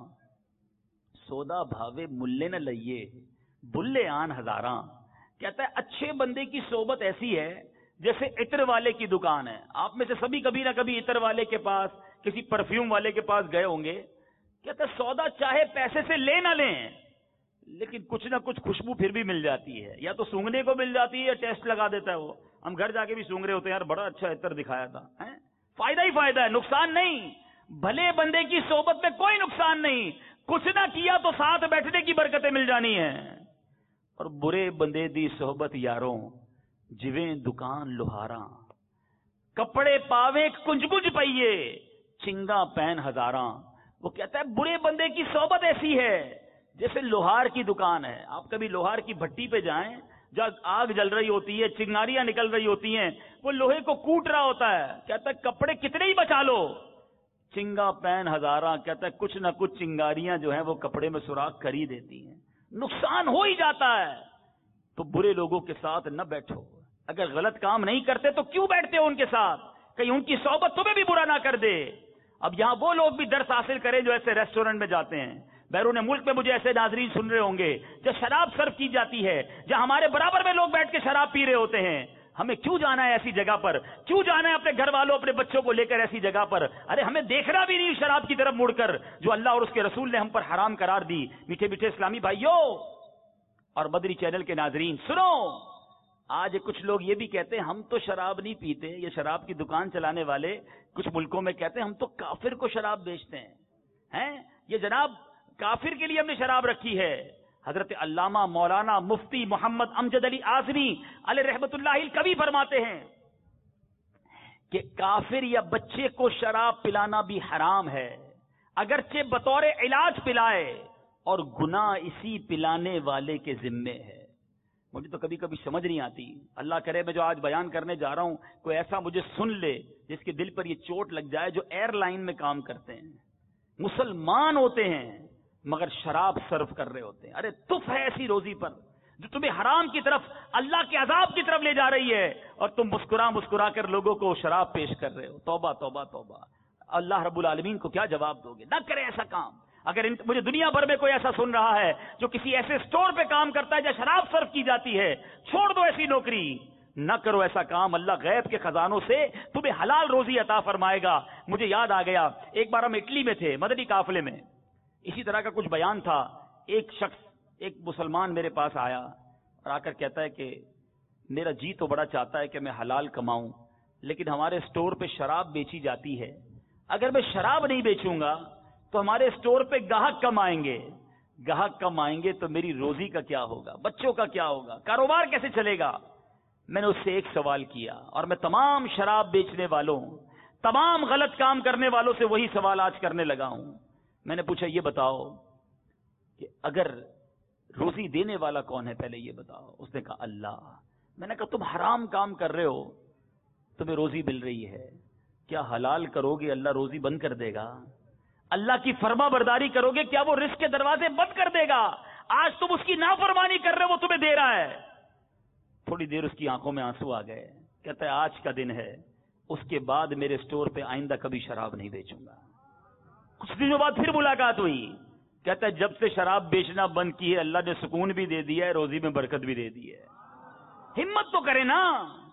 سودا بھاوے ملے نہ لئیے، بلے آن ہزاراں۔ کہتا ہے اچھے بندے کی صحبت ایسی ہے جیسے عطر والے کی دکان ہے۔ آپ میں سے سبھی کبھی نہ کبھی عطر والے کے پاس، کسی پرفیوم والے کے پاس گئے ہوں گے۔ کہتا ہے سودا چاہے پیسے سے لے نہ لیں لیکن کچھ نہ کچھ خوشبو پھر بھی مل جاتی ہے، یا تو سونگنے کو مل جاتی ہے یا ٹیسٹ لگا دیتا ہے وہ۔ ہم گھر جا کے بھی سونگ رہے ہوتے ہیں، یار بڑا اچھا عطر دکھایا تھا، فائدہ ہی فائدہ ہے، نقصان نہیں۔ بھلے بندے کی صحبت میں کوئی نقصان نہیں، کچھ نہ کیا تو ساتھ بیٹھنے کی برکتیں مل جانی ہیں۔ اور برے بندے دی صحبت یاروں، جویں دکان لوہاراں، کپڑے پاوے کنج کنج پئیے، چنگا پین ہزاراں۔ وہ کہتا ہے برے بندے کی صحبت ایسی ہے جیسے لوہار کی دکان ہے۔ آپ کبھی لوہار کی بھٹی پہ جائیں، جب آگ جل رہی ہوتی ہے، چنگاریاں نکل رہی ہوتی ہیں، وہ لوہے کو کوٹ رہا ہوتا ہے، کہتا ہے کپڑے کتنے ہی بچا لو، چنگا پین ہزاراں۔ کہتا ہے کچھ نہ کچھ چنگاریاں جو ہیں وہ کپڑے میں سوراخ کر ہی دیتی ہیں، نقصان ہو ہی جاتا ہے۔ تو برے لوگوں کے ساتھ نہ بیٹھو، اگر غلط کام نہیں کرتے تو کیوں بیٹھتے ہو ان کے ساتھ؟ کہیں ان کی صحبت تمہیں بھی برا نہ کر دے۔ اب یہاں وہ لوگ بھی درس حاصل کریں جو ایسے ریسٹورنٹ میں جاتے ہیں۔ بیرون ملک میں مجھے ایسے ناظرین سن رہے ہوں گے جو شراب سرو کی جاتی ہے، جہاں ہمارے برابر میں لوگ بیٹھ کے شراب پی رہے ہوتے ہیں۔ ہمیں کیوں جانا ہے ایسی جگہ پر؟ کیوں جانا ہے اپنے گھر والوں اپنے بچوں کو لے کر ایسی جگہ پر؟ ارے ہمیں دیکھنا بھی نہیں شراب کی طرف مڑ کر جو اللہ اور اس کے رسول نے ہم پر حرام قرار دی۔ میٹھے میٹھے اسلامی بھائیوں اور مدری چینل کے ناظرین سنو، آج کچھ لوگ یہ بھی کہتے ہیں ہم تو شراب نہیں پیتے، یہ شراب کی دکان چلانے والے کچھ ملکوں میں کہتے ہیں ہم تو کافر کو شراب بیچتے ہیں۔ یہ جناب کافر کے لیے ہم نے شراب رکھی ہے۔ حضرت علامہ مولانا مفتی محمد امجد علی اعظمی علیہ رحمت اللہ کبھی فرماتے ہیں کہ کافر یا بچے کو شراب پلانا بھی حرام ہے، اگرچہ بطور علاج پلائے، اور گناہ اسی پلانے والے کے ذمے ہے۔ مجھے تو کبھی کبھی سمجھ نہیں آتی، اللہ کرے میں جو آج بیان کرنے جا رہا ہوں کوئی ایسا مجھے سن لے جس کے دل پر یہ چوٹ لگ جائے، جو ایئر لائن میں کام کرتے ہیں، مسلمان ہوتے ہیں مگر شراب سرو کر رہے ہوتے ہیں۔ ارے تف ہے ایسی روزی پر جو تمہیں حرام کی طرف، اللہ کے عذاب کی طرف لے جا رہی ہے، اور تم مسکرا مسکرا کر لوگوں کو شراب پیش کر رہے ہو۔ توبہ توبہ توبہ، اللہ رب العالمین کو کیا جواب دو گے؟ نہ کرے ایسا کام۔ اگر مجھے دنیا بھر میں کوئی ایسا سن رہا ہے جو کسی ایسے سٹور پہ کام کرتا ہے جہاں شراب سرو کی جاتی ہے، چھوڑ دو ایسی نوکری، نہ کرو ایسا کام۔ اللہ غیب کے خزانوں سے تمہیں حلال روزی عطا فرمائے گا۔ مجھے یاد آ گیا، ایک بار ہم اٹلی میں تھے مدنی قافلے میں، اسی طرح کا کچھ بیان تھا۔ ایک شخص، ایک مسلمان میرے پاس آیا اور آ کر کہتا ہے کہ میرا جی تو بڑا چاہتا ہے کہ میں حلال کماؤں، لیکن ہمارے سٹور پہ شراب بیچی جاتی ہے، اگر میں شراب نہیں بیچوں گا تو ہمارے سٹور پہ گاہک کم آئیں گے، گاہک کم آئیں گے تو میری روزی کا کیا ہوگا، بچوں کا کیا ہوگا، کاروبار کیسے چلے گا؟ میں نے اس سے ایک سوال کیا، اور میں تمام شراب بیچنے والوں، تمام غلط کام کرنے والوں سے وہی سوال آج کرنے لگا ہوں۔ میں نے پوچھا یہ بتاؤ کہ اگر روزی دینے والا کون ہے، پہلے یہ بتاؤ۔ اس نے کہا اللہ۔ میں نے کہا تم حرام کام کر رہے ہو، تمہیں روزی مل رہی ہے، کیا حلال کرو گے اللہ روزی بند کر دے گا؟ اللہ کی فرما برداری کرو گے کیا وہ رزق کے دروازے بند کر دے گا؟ آج تم اس کی نافرمانی کر رہے ہو، وہ تمہیں دے رہا ہے۔ تھوڑی دیر اس کی آنکھوں میں آنسو آ گئے، کہتا ہے آج کا دن ہے، اس کے بعد میرے سٹور پہ آئندہ کبھی شراب نہیں بیچوں گا۔ کچھ دنوں بعد پھر ملاقات ہوئی، کہتا ہے جب سے شراب بیچنا بند کی ہے اللہ نے سکون بھی دے دیا ہے، روزی میں برکت بھی دے دی ہے۔ ہمت تو کرے نا،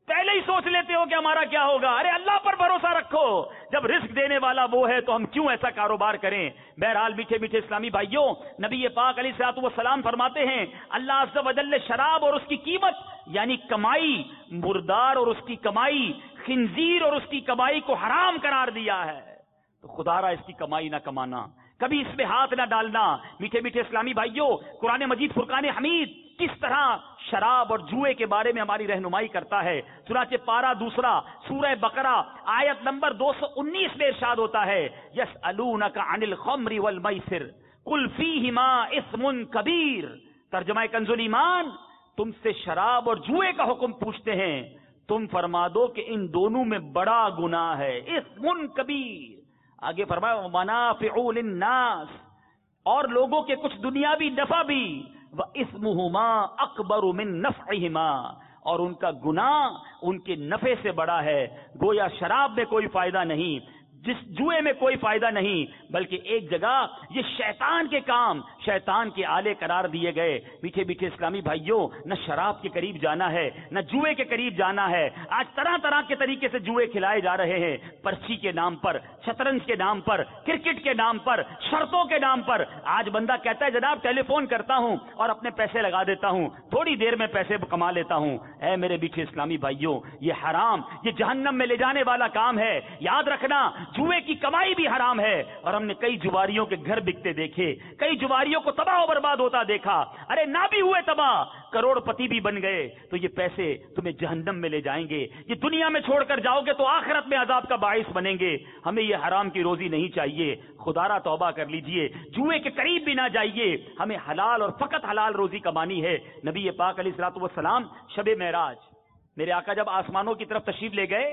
پہلے ہی سوچ لیتے ہو کہ ہمارا کیا ہوگا. ارے اللہ پر بھروسہ رکھو, جب رزق دینے والا وہ ہے تو ہم کیوں ایسا کاروبار کریں. بہرحال میٹھے میٹھے اسلامی بھائیوں, نبی پاک علیہ الصلوۃ والسلام فرماتے ہیں اللہ عز و جل نے شراب اور اس کی قیمت یعنی کمائی, مردار اور اس کی کمائی, خنزیر اور اس کی کمائی کو حرام قرار دیا ہے. تو خدا را اس کی کمائی نہ کمانا, کبھی اس میں ہاتھ نہ ڈالنا. میٹھے میٹھے اسلامی بھائیوں, قرآن مجید فرقان حمید کس طرح شراب اور جوئے کے بارے میں ہماری رہنمائی کرتا ہے. چنانچہ پارہ 2 سورہ بقرہ آیت نمبر 219 میں ارشاد ہوتا ہے یسألونک عن الخمر والمیسر قل فیہما اثم کبیر. ترجمہ کنز الایمان, تم سے شراب اور جوئے کا حکم پوچھتے ہیں, تم فرما دو کہ ان دونوں میں بڑا گناہ ہے, اثم کبیر. آگے فرمایا منافع للناس, اور لوگوں کے کچھ دنیاوی نفع بھی, وَإِثْمُهُمَا أَكْبَرُ مِن نَفْعِهِمَا, اور ان کا گناہ ان کے نفع سے بڑا ہے. گویا شراب میں کوئی فائدہ نہیں, جس جوئے میں کوئی فائدہ نہیں, بلکہ ایک جگہ یہ شیطان کے کام, شیطان کے آلے قرار دیے گئے. میٹھے میٹھے اسلامی بھائیوں, نہ شراب کے قریب جانا ہے نہ جوئے کے قریب جانا ہے. آج طرح طرح کے طریقے سے جوئے کھلائے جا رہے ہیں, پرچی کے نام پر, شطرنج کے نام پر, کرکٹ کے نام پر, شرطوں کے نام پر. آج بندہ کہتا ہے جناب ٹیلی فون کرتا ہوں اور اپنے پیسے لگا دیتا ہوں, تھوڑی دیر میں پیسے کما لیتا ہوں. اے میرے میٹھے اسلامی بھائیوں, یہ حرام, یہ جہنم میں لے جانے والا کام ہے. یاد رکھنا, جوئے کی کمائی بھی حرام ہے, اور ہم نے کئی جواریوں کے گھر بکتے دیکھے, کئی جواریوں کو تباہ و برباد ہوتا دیکھا. ارے نہ بھی ہوئے تباہ, کروڑ پتی بھی بن گئے, تو یہ پیسے تمہیں جہنم میں لے جائیں گے. یہ دنیا میں چھوڑ کر جاؤ گے تو آخرت میں عذاب کا باعث بنیں گے. ہمیں یہ حرام کی روزی نہیں چاہیے. خدا را توبہ کر لیجئے, جوئے کے قریب بھی نہ جائیے. ہمیں حلال اور فقط حلال روزی کمانی ہے. نبی پاک علیہ الصلوۃ والسلام شب معراج, میرے آقا جب آسمانوں کی طرف تشریف لے گئے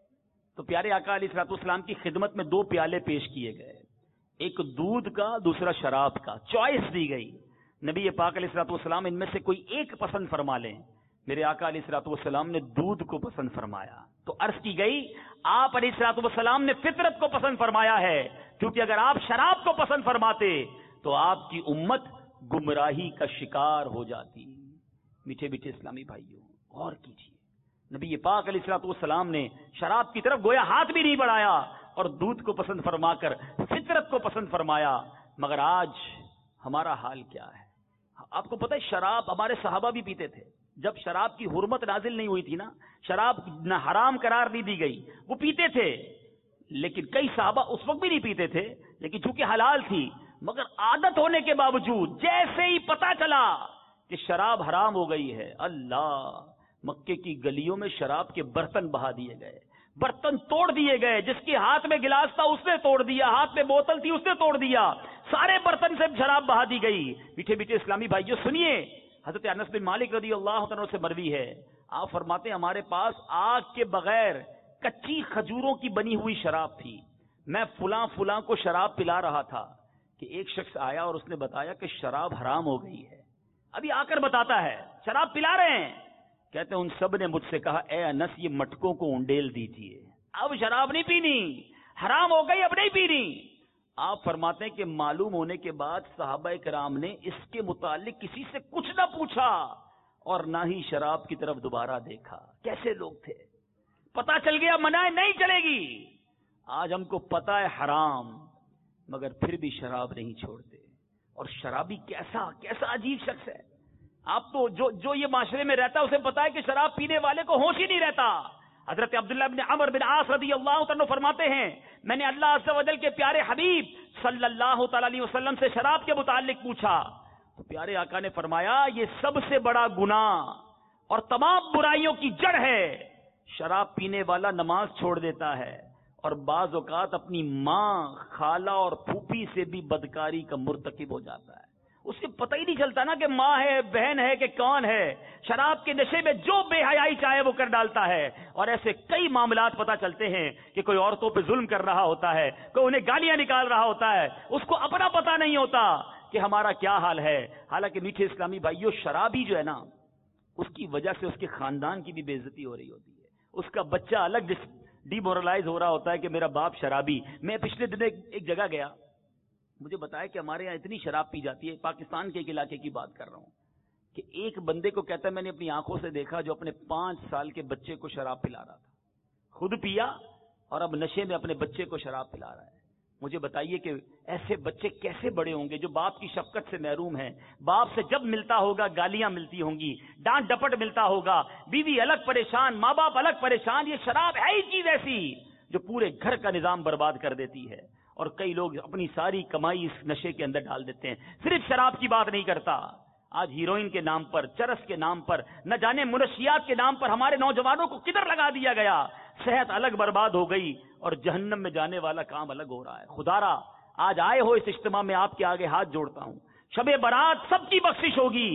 تو پیارے آقا علیہ الصلوۃ والسلام کی خدمت میں 2 پیالے پیش کیے گئے, ایک دودھ کا, دوسرا شراب کا. چوائس دی گئی, نبی پاک علیہ الصلوۃ والسلام ان میں سے کوئی ایک پسند فرما لیں. میرے آقا علیہ الصلوۃ والسلام نے دودھ کو پسند فرمایا. تو عرض کی گئی آپ علیہ الصلوۃ والسلام نے فطرت کو پسند فرمایا ہے, کیونکہ اگر آپ شراب کو پسند فرماتے تو آپ کی امت گمراہی کا شکار ہو جاتی. میٹھے میٹھے اسلامی بھائیوں, غور کیجیے, نبی پاک علیہ الصلوۃ والسلام نے شراب کی طرف گویا ہاتھ بھی نہیں بڑھایا اور دودھ کو پسند فرما کر فطرت کو پسند فرمایا. مگر آج ہمارا حال کیا ہے؟ آپ کو پتہ ہے شراب ہمارے صحابہ بھی پیتے تھے. جب شراب کی حرمت نازل نہیں ہوئی تھی نا, شراب نہ حرام قرار نہیں دی گئی, وہ پیتے تھے. لیکن کئی صحابہ اس وقت بھی نہیں پیتے تھے, لیکن چونکہ حلال تھی, مگر عادت ہونے کے باوجود جیسے ہی پتا چلا کہ شراب حرام ہو گئی ہے, اللہ, مکے کی گلیوں میں شراب کے برتن بہا دیے گئے, برتن توڑ دیے گئے. جس کے ہاتھ میں گلاس تھا اس نے توڑ دیا, ہاتھ میں بوتل تھی اس نے توڑ دیا, سارے برتن سے شراب بہا دی گئی. میٹھے میٹھے اسلامی بھائیوں سنیے, حضرت انس بن مالک رضی اللہ عنہ سے مروی ہے, آپ فرماتے ہیں ہمارے پاس آگ کے بغیر کچی کھجوروں کی بنی ہوئی شراب تھی. میں فلاں فلاں کو شراب پلا رہا تھا کہ ایک شخص آیا اور اس نے بتایا کہ شراب حرام ہو گئی ہے. ابھی آ کر بتاتا ہے شراب پلا رہے ہیں. کہتے ہیں ان سب نے مجھ سے کہا اے انس یہ مٹکوں کو انڈیل دیجیے, اب شراب نہیں پینی, حرام ہو گئی, اب نہیں پینی. آپ فرماتے ہیں کہ معلوم ہونے کے بعد صحابہ کرام نے اس کے متعلق کسی سے کچھ نہ پوچھا اور نہ ہی شراب کی طرف دوبارہ دیکھا. کیسے لوگ تھے, پتا چل گیا منائے نہیں چلے گی. آج ہم کو پتا ہے حرام, مگر پھر بھی شراب نہیں چھوڑتے. اور شرابی کیسا کیسا عجیب شخص ہے. آپ تو جو یہ معاشرے میں رہتا ہے اسے پتا ہے کہ شراب پینے والے کو ہوش ہی نہیں رہتا. حضرت عبداللہ بن عمر بن عاص رضی اللہ عنہ فرماتے ہیں میں نے اللہ عز و جل کے پیارے حبیب صلی اللہ تعالی علیہ وسلم سے شراب کے متعلق پوچھا تو پیارے آقا نے فرمایا یہ سب سے بڑا گناہ اور تمام برائیوں کی جڑ ہے. شراب پینے والا نماز چھوڑ دیتا ہے اور بعض اوقات اپنی ماں, خالہ اور پھوپھی سے بھی بدکاری کا مرتکب ہو جاتا ہے. اسے پتہ ہی نہیں چلتا نا کہ ماں ہے, بہن ہے کہ کون ہے. شراب کے نشے میں جو بے حیائی چاہے وہ کر ڈالتا ہے. اور ایسے کئی معاملات پتہ چلتے ہیں کہ کوئی عورتوں پہ ظلم کر رہا ہوتا ہے, کوئی انہیں گالیاں نکال رہا ہوتا ہے, اس کو اپنا پتہ نہیں ہوتا کہ ہمارا کیا حال ہے. حالانکہ میٹھے اسلامی بھائیوں, شرابی جو ہے نا اس کی وجہ سے اس کے خاندان کی بھی بے عزتی ہو رہی ہوتی ہے. اس کا بچہ الگ ڈی مورلائز ہو رہا ہوتا ہے کہ میرا باپ شرابی. میں پچھلے دن ایک جگہ گیا, مجھے بتایا کہ ہمارے یہاں اتنی شراب پی جاتی ہے, پاکستان کے ایک علاقے کی بات کر رہا ہوں, کہ ایک بندے کو کہتا ہے میں نے اپنی آنکھوں سے دیکھا جو اپنے 5 سال کے بچے کو شراب پلا رہا تھا، خود پیا اور اب نشے میں اپنے بچے کو شراب پلا رہا ہے۔ مجھے بتائیے کہ ایسے بچے کیسے بڑے ہوں گے جو باپ کی شفقت سے محروم ہیں، باپ سے جب ملتا ہوگا گالیاں ملتی ہوں گی، ڈانٹ ڈپٹ ملتا ہوگا، بیوی الگ پریشان، ماں باپ الگ پریشان۔ یہ شراب ہے ہی چیز ایسی جو پورے گھر کا نظام برباد کر دیتی ہے، اور کئی لوگ اپنی ساری کمائی اس نشے کے اندر ڈال دیتے ہیں۔ صرف شراب کی بات نہیں کرتا، آج ہیروئن کے نام پر، چرس کے نام پر، نہ جانے منشیات کے نام پر ہمارے نوجوانوں کو کدھر لگا دیا گیا۔ صحت الگ برباد ہو گئی اور جہنم میں جانے والا کام الگ ہو رہا ہے۔ خدارا آج آئے ہو اس اجتماع میں آپ کے آگے ہاتھ جوڑتا ہوں، شب برات سب کی بخشش ہوگی،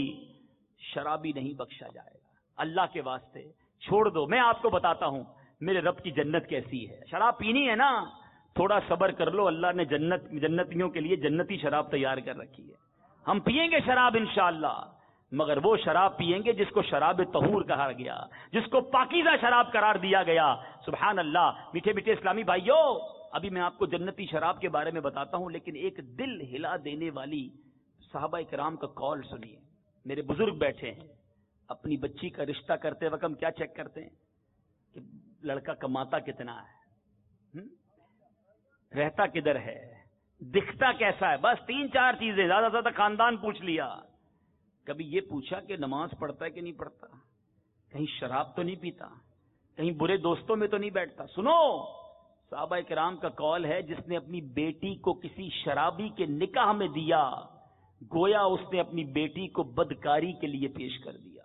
شرابی نہیں بخشا جائے گا۔ اللہ کے واسطے چھوڑ دو۔ میں آپ کو بتاتا ہوں میرے رب کی جنت کیسی ہے۔ شراب پینی ہے نا، تھوڑا صبر کر لو، اللہ نے جنتیوں کے لیے جنتی شراب تیار کر رکھی ہے۔ ہم پیئیں گے شراب انشاءاللہ، مگر وہ شراب پیئیں گے جس کو شراب طہور کہا گیا، جس کو پاکیزہ شراب قرار دیا گیا۔ سبحان اللہ۔ میٹھے میٹھے اسلامی بھائیوں، ابھی میں آپ کو جنتی شراب کے بارے میں بتاتا ہوں، لیکن ایک دل ہلا دینے والی صحابہ کرام کا قول سنیے۔ میرے بزرگ بیٹھے ہیں، اپنی بچی کا رشتہ کرتے وقت ہم کیا چیک کرتے ہیں کہ لڑکا کماتا کتنا ہے، رہتا کدھر ہے، دکھتا کیسا ہے، بس 3-4 چیزیں، زیادہ سے زیادہ خاندان پوچھ لیا۔ کبھی یہ پوچھا کہ نماز پڑھتا ہے کہ نہیں پڑھتا، کہیں شراب تو نہیں پیتا، کہیں برے دوستوں میں تو نہیں بیٹھتا۔ سنو، صحابہ کرام کا قول ہے جس نے اپنی بیٹی کو کسی شرابی کے نکاح میں دیا، گویا اس نے اپنی بیٹی کو بدکاری کے لیے پیش کر دیا۔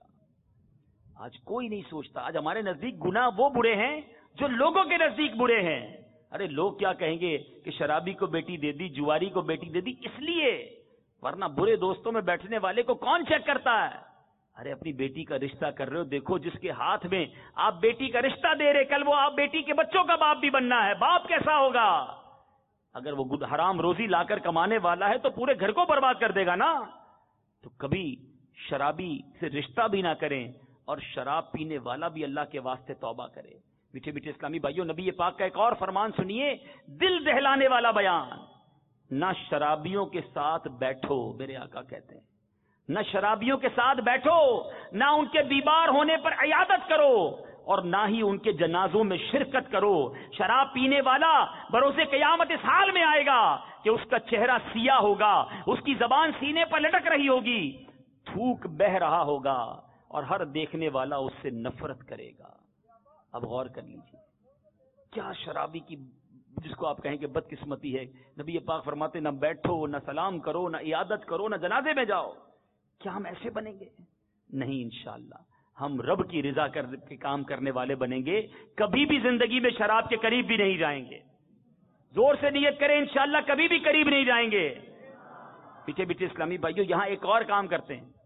آج کوئی نہیں سوچتا، آج ہمارے نزدیک گناہ وہ برے ہیں جو لوگوں کے نزدیک برے ہیں۔ ارے لوگ کیا کہیں گے کہ شرابی کو بیٹی دے دی، جواری کو بیٹی دے دی، اس لیے، ورنہ برے دوستوں میں بیٹھنے والے کو کون چیک کرتا ہے؟ ارے اپنی بیٹی کا رشتہ کر رہے ہو، دیکھو جس کے ہاتھ میں آپ بیٹی کا رشتہ دے رہے، کل وہ آپ بیٹی کے بچوں کا باپ بھی بننا ہے، باپ کیسا ہوگا؟ اگر وہ حرام روزی لا کر کمانے والا ہے تو پورے گھر کو برباد کر دے گا نا۔ تو کبھی شرابی سے رشتہ بھی نہ کریں، اور شراب پینے والا بھی اللہ کے واسطے توبہ کرے۔ میٹھے میٹھے اسلامی بھائیوں، نبی پاک کا ایک اور فرمان سنیے، دل دہلانے والا بیان۔ نہ شرابیوں کے ساتھ بیٹھو، میرے آقا کہتے ہیں، نہ شرابیوں کے ساتھ بیٹھو، نہ ان کے بیمار ہونے پر عیادت کرو، اور نہ ہی ان کے جنازوں میں شرکت کرو۔ شراب پینے والا بروز قیامت اس حال میں آئے گا کہ اس کا چہرہ سیاہ ہوگا، اس کی زبان سینے پر لٹک رہی ہوگی، تھوک بہ رہا ہوگا، اور ہر دیکھنے والا اس سے نفرت کرے گا۔ اب غور کر لیجیے، کیا شرابی کی جس کو آپ کہیں کہ بدقسمتی ہے، نبی پاک فرماتے نہ بیٹھو، نہ سلام کرو، نہ عیادت کرو، نہ جنازے میں جاؤ۔ کیا ہم ایسے بنیں گے؟ نہیں، انشاءاللہ ہم رب کی رضا کے کام کرنے والے بنیں گے، کبھی بھی زندگی میں شراب کے قریب بھی نہیں جائیں گے۔ زور سے نیت کریں، انشاءاللہ کبھی بھی قریب نہیں جائیں گے۔ پیچھے پیچھے اسلامی بھائیوں، یہاں ایک اور کام کرتے ہیں،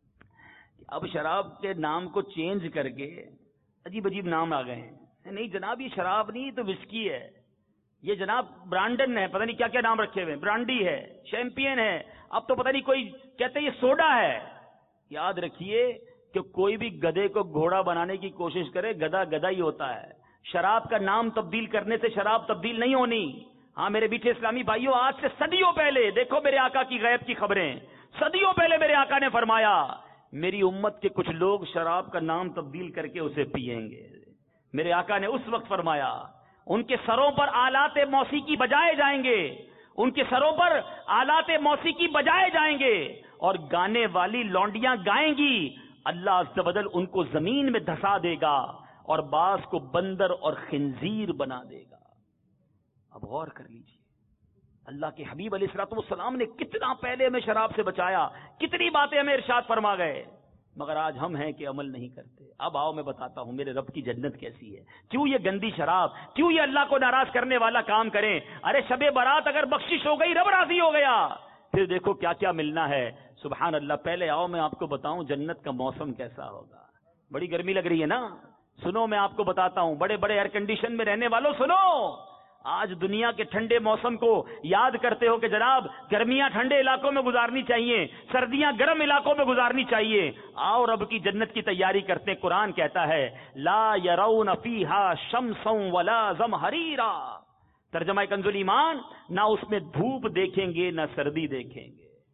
اب شراب کے نام کو چینج کر کے عجیب عجیب نام آ گئے ہیں۔ نہیں جناب، یہ شراب نہیں، تو وسکی ہے، یہ جناب برانڈن ہے، پتہ نہیں کیا کیا نام رکھے ہوئے، برانڈی ہے، شیمپین ہے، اب تو پتہ نہیں کوئی کہتے ہیں یہ سوڈا ہے۔ یاد رکھیے کہ کوئی بھی گدھے کو گھوڑا بنانے کی کوشش کرے، گدھا گدھا ہی ہوتا ہے۔ شراب کا نام تبدیل کرنے سے شراب تبدیل نہیں ہونی۔ ہاں میرے میٹھے اسلامی بھائیوں، آج سے صدیوں پہلے دیکھو میرے آقا کی غیب کی خبریں، صدیوں پہلے میرے آقا نے فرمایا میری امت کے کچھ لوگ شراب کا نام تبدیل کر کے اسے پیئیں گے۔ میرے آقا نے اس وقت فرمایا ان کے سروں پر آلات موسیقی بجائے جائیں گے، ان کے سروں پر آلات موسیقی بجائے جائیں گے، اور گانے والی لونڈیاں گائیں گی، اللہ عز و جل ان کو زمین میں دھسا دے گا، اور بعض کو بندر اور خنزیر بنا دے گا۔ اب غور کر لیجیے، اللہ کے حبیب علیہ الصلوۃ والسلام نے کتنا پہلے ہمیں شراب سے بچایا، کتنی باتیں ہمیں ارشاد فرما گئے، مگر آج ہم ہیں کہ عمل نہیں کرتے۔ اب آؤ میں بتاتا ہوں میرے رب کی جنت کیسی ہے، کیوں یہ گندی شراب، کیوں یہ اللہ کو ناراض کرنے والا کام کریں۔ ارے شب برات اگر بخشش ہو گئی، رب راضی ہو گیا، پھر دیکھو کیا کیا ملنا ہے۔ سبحان اللہ۔ پہلے آؤ میں آپ کو بتاؤں جنت کا موسم کیسا ہوگا۔ بڑی گرمی لگ رہی ہے نا، سنو میں آپ کو بتاتا ہوں، بڑے بڑے ایئر کنڈیشن میں رہنے والوں سنو، آج دنیا کے ٹھنڈے موسم کو یاد کرتے ہو کہ جناب گرمیاں ٹھنڈے علاقوں میں گزارنی چاہیے، سردیاں گرم علاقوں میں گزارنی چاہیے۔ آؤ رب کی جنت کی تیاری کرتے ہیں۔ قرآن کہتا ہے لا یرون فیہا شمسا ولا زمہریرا، ترجمہ کنز ایمان، نہ اس میں دھوپ دیکھیں گے نہ سردی دیکھیں گے۔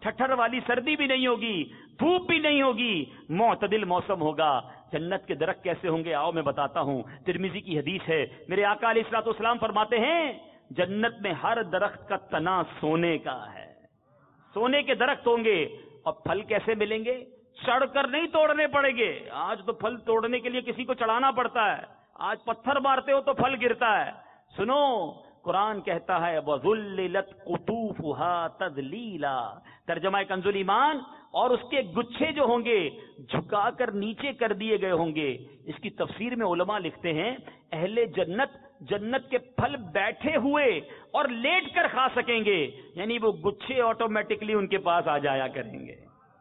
ठठर वाली सर्दी भी नहीं होगी, धूप भी नहीं होगी, मुअतदिल मौसम होगा। जन्नत के दरख्त कैसे होंगे आओ मैं बताता हूं। तिरमिजी की हदीस है, मेरे आका अलैहिस्सलाम फरमाते हैं जन्नत में हर दरख्त का तना सोने का है, सोने के दरख्त होंगे। और फल कैसे मिलेंगे? चढ़कर नहीं तोड़ने पड़ेंगे। आज तो फल तोड़ने के लिए किसी को चढ़ाना पड़ता है, आज पत्थर मारते हो तो फल गिरता है। सुनो, कुरान कहता है वज़ुल्लिलत कुतूफुहा तज़लीला, तर्जमा कंजुल ईमान, और उसके गुच्छे जो होंगे झुकाकर नीचे कर दिए गए होंगे। इसकी तफसीर में उलमा लिखते हैं अहले जन्नत जन्नत के फल बैठे हुए और लेट कर खा सकेंगे, यानी वो गुच्छे ऑटोमेटिकली उनके पास आ जाया करेंगे।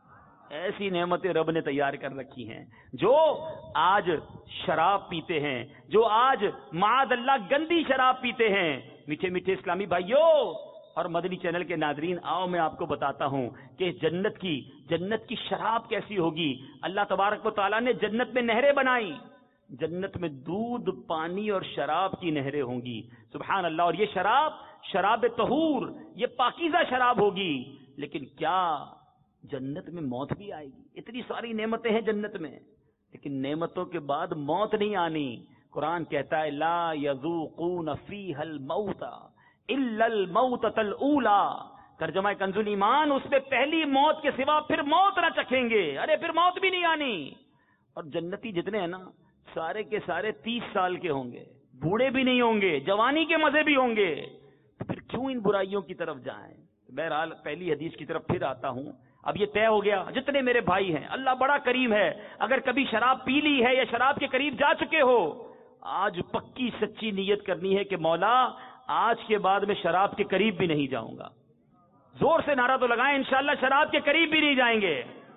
ऐसी नेमतें रब ने तैयार कर रखी हैं। जो आज शराब पीते हैं, जो आज माअल्लाह गंदी शराब पीते हैं, मीठे मीठे इस्लामी भाइयों और मदनी चैनल के नादरीन, आओ मैं आपको बताता हूं कि जन्नत की शराब कैसी होगी। अल्लाह तबारक व तआला ने जन्नत में नहरें बनाई, जन्नत में दूध, पानी और शराब की नहरें होंगी। सुभान अल्लाह। और ये शराब तहूर, ये पाकीज़ा शराब होगी। लेकिन क्या जन्नत में मौत भी आएगी? इतनी सारी नेमतें हैं जन्नत में, लेकिन नेमतों के बाद मौत नहीं आनी। कुरान कहता है ला यज़ूक़ून फ़ीहल मौता इल्लल मौततल ऊला, तर्जुमा कंजुल ईमान, उसमें पहली मौत के सिवा फिर मौत ना चखेंगे। अरे फिर मौत भी नहीं आनी। और जन्नती जितने हैं ना, सारे के सारे 30 साल के होंगे, बूढ़े भी नहीं होंगे, जवानी के मजे भी होंगे। तो फिर क्यों इन बुराइयों की तरफ जाएं? बहरहाल पहली हदीस की तरफ फिर आता हूं। अब ये तय हो गया, जितने मेरे भाई हैं, अल्लाह बड़ा करीम है, अगर कभी शराब पी ली है या शराब के करीब जा चुके हो, आज पक्की सच्ची नीयत करनी है कि मौला आज के बाद मैं शराब के करीब भी नहीं जाऊंगा। जोर से नारा तो लगाएं, इंशाअल्लाह शराब के करीब भी नहीं जाएंगे।